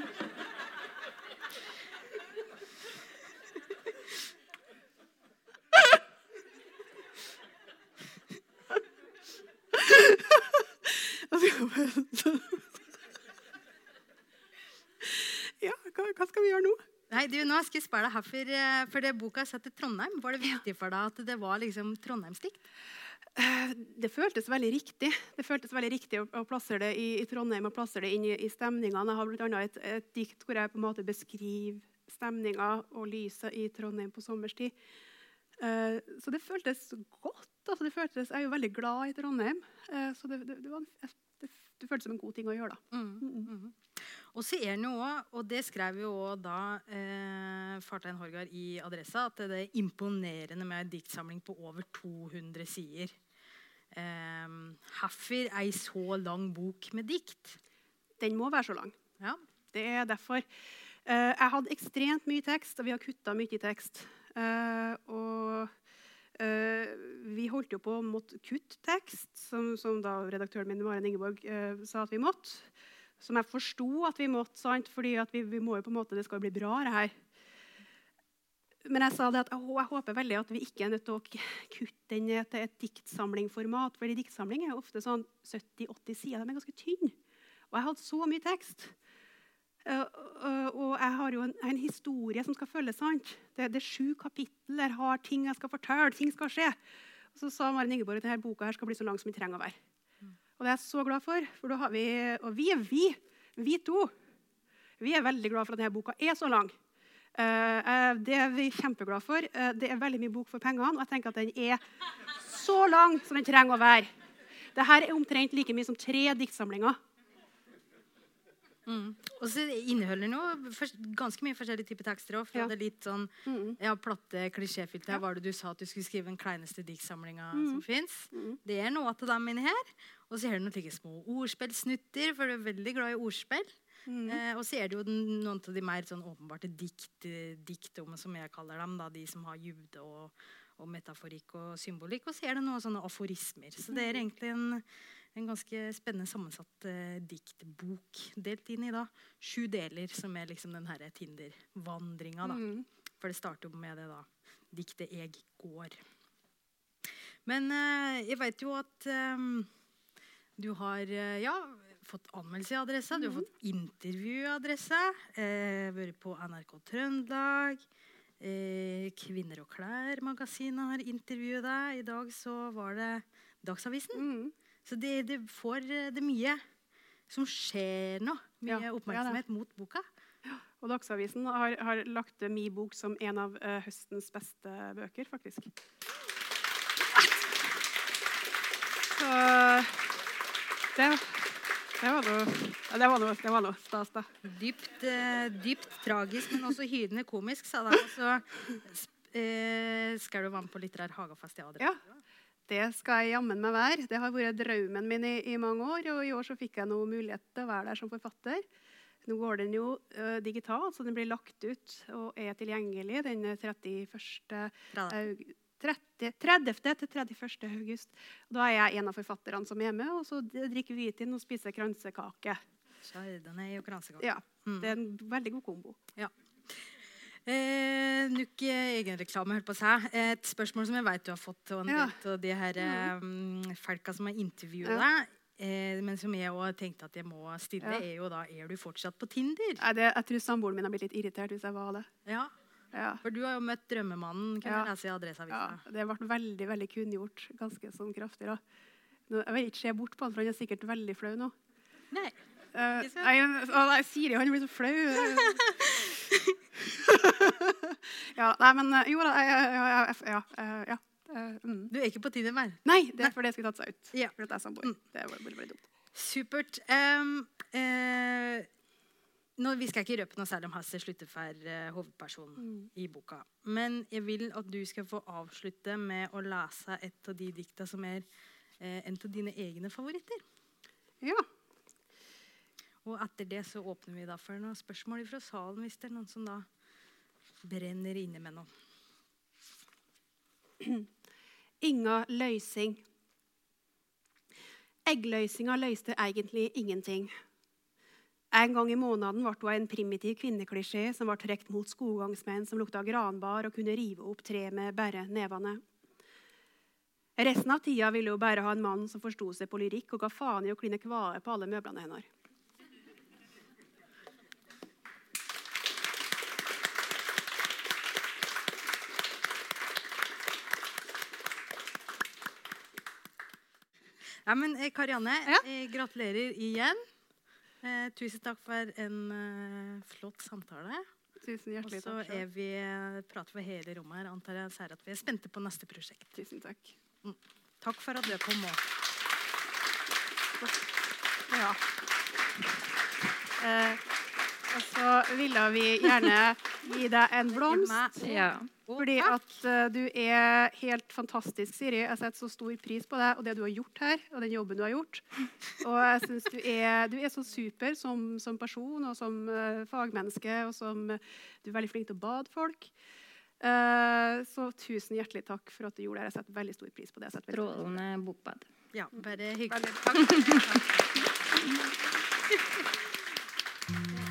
Ja, hva, hva skal vi gjøre nå? Nei, du, nå skal jeg spørre deg her for, for det boka er satt til Trondheim. Var det viktig for deg at det var liksom Trondheimsdikt? Det føltes veldig riktig. Det føltes veldig riktig å, å plassere det i, i Trondheim og plassere det inn i, i stemningene. Jeg har blant annet et, et dikt hvor jeg på en måte beskriver stemninga og lyset i Trondheim på sommerstid. Uh, så det føltes godt. Altså, det føltes, jeg er jo veldig glad i Trondheim, uh, så det, det, det, var, det, det føltes som en god ting å gjøre. Da. Mm, mm, mm. Og så er det jo også, og det skrev jo også da eh, Fartein Hårgaard i Adressa, at det er imponerende med en diktsamling på over to hundre sider. Eh, Hvorfor ei så lang bok med dikt? Den må være så lang. Ja. Det er derfor. Eh, jeg hadde ekstremt mye tekst, og vi har kuttet mye tekst. Uh, og uh, vi holdt jo på å måtte kutte tekst, som, som da redaktøren min, Maren Ingeborg, uh, sa at vi måtte. Som jeg forstod at vi måtte, sant? Fordi at vi, vi må jo på en måte, det skal bli bra det her. Men jeg sa det at jeg, jeg håper veldig at vi ikke er nødt til å kutte den ned til et diktsamlingformat, fordi diktsamling er jo ofte sånn sytti til åtti sider, de er ganske tynne. Og jeg hadde så mye tekst. Uh, uh, og jeg har jo en, en historie som skal følges, sant? Det, det er sju kapitler, jeg har ting jeg skal fortelle, ting skal skje. Og så sa Maren Ingeborg at denne boka her skal bli så lang som den trenger å være. Mm. Og det er jeg så glad for, for da har vi, og vi er vi, vi to, vi er veldig glad for at denne boka er så lang. Uh, det er vi kjempeglad for. Uh, det er veldig mye bok for pengene, og jeg tenker at den er så lang som den trenger å være. Dette er omtrent like mye som tre diktsamlinger. Mm. Og så inneholder den jo ganske mye forskjellige typer tekster også, fra ja. Det litt sånn mm. ja, platte, klisjéfylte. Ja. Var det du sa at du skulle skrive den kleineste diktsamlinga mm. som finnes? Mm. Det er noe av dem inni her. Og så er det noen små ordspillsnutter, for du er veldig glad i ordspill. Mm. Eh, og så er det jo den, noen av de mer sånn åpenbarte dikt, diktomme, som jeg kaller dem, da, de som har dybde og, og metaforikk og symbolikk. Og så er det noen sånne aforismer. Så det er egentlig en En ganske spennende sammensatt eh, diktbok, delt inn i da, sju deler, som er liksom den her Tinder-vandringa. Da. Mm. For det starter med det da, diktet «Jeg går». Men eh, jeg vet jo at eh, du har eh, ja, fått anmeldelse i Adressa, mm. du har fått intervju i Adressa, eh, vært på N R K Trøndelag, eh, Kvinner og Klær-magasinet har intervjuet deg. I dag så var det Dagsavisen. Mm. Så det, det får det mye som skjer nå. Mye ja, oppmerksomhet ja, mot boka. Ja. Og Dagsavisen har, har lagt min bok som en av uh, høstens beste bøker, faktisk. Så det, det var noe det var noe, det var noe stas, da. Dypt, uh, dypt tragisk, men også hydende komisk, sa de. Så uh, skal du være med på Litterær Hagafest i Adressa? Ja. Det skal jeg jammen meg være. Det har vært drømmen min i, i mange år, og i år så fikk jeg noe mulighet til å være der som forfatter. Nå går den jo uh, digitalt, så den blir lagt ut og er tilgjengelig den trettiførste august. tredivte til trettiførste august. Da er jeg en av forfatterne som er med, og så drikker vi hvitvin og spiser kransekake. Chardonnay og kransekake. Ja, det er en veldig god kombo. Ja. Eh, Nuk egenreklame, hørte på seg. Et spørsmål som jeg vet du har fått av en Ja. del av de her um, folka som har intervjuet Ja. deg, eh, men som jeg også tenkte at jeg må stille, Ja. er jo da, er du fortsatt på Tinder? Nei, det, jeg tror samboeren min har blitt litt irritert hvis jeg var det. Ja. Ja. For du har jo møtt drømmemannen, kan Ja. jeg lese i Adresseavisa. Ja, det ble veldig, veldig kunngjort, ganske sånn kraftig. Da. Nå, jeg vil ikke se bort på han, for han er sikkert veldig flau nå. Nei. Uh, Ikke sant? nei, å, nei, Siri, han blir så flau. ja, nei, men uh, jo da, jeg, jeg, jeg, ja, uh, ja. Uh, mm. Du er ikke på Tinder mer? Nei, det er fordi jeg skulle tatt seg ut. Ja. For at jeg er samboer. Mm. Det var veldig, veldig dumt. Supert. Um, eh, nå, vi skal ikke røpe noe særlig om Hasse Sluttefær, eh, hovedpersonen Mm. i boka. Men jeg vil at du skal få avslutte med å lese et av de dikta som er eh, en av dine egne favoritter. Ja. Og etter det så åpner vi da for noen spørsmål fra salen, hvis det er noen som da brenner inne med noe. Inga løysing. Eggløysinga løste egentlig ingenting. En gang i måneden ble hun en primitiv kvinneklisjé som ble trekt mot skoggangsmenn som lukta granbar og kunne rive opp tre med bare nevene. Resten av tida ville hun bare ha en mann som forsto seg på lyrikk og ga faen i å kline kvae på alle møblene hennes. Ja, men eh, Karianne, Ja. eh, gratulerer igjen. Eh, tusen takk for en eh, flott samtale. Tusen Og hjertelig så takk. er selv. vi, eh, prater vi hele rommet her, antar jeg, sier at vi er spente på neste prosjekt. Tusen takk. Takk for at du kom også. Ja. Eh, og så ville vi gjerne gi deg en blomst. Ja. Og Fordi takk. at uh, du er helt fantastisk, Siri. Jeg setter så stor pris på deg og det du har gjort her, og den jobben du har gjort. Og jeg synes du er, du er så super som, som person og som uh, fagmenneske, og som uh, du er veldig flink til å bade folk. Uh, så tusen hjertelig takk for at du gjorde det. Jeg setter veldig stor pris på det. Jeg setter veldig stor pris på det. Strålende bokbad. Ja, bare hyggelig. Veldig- Takk.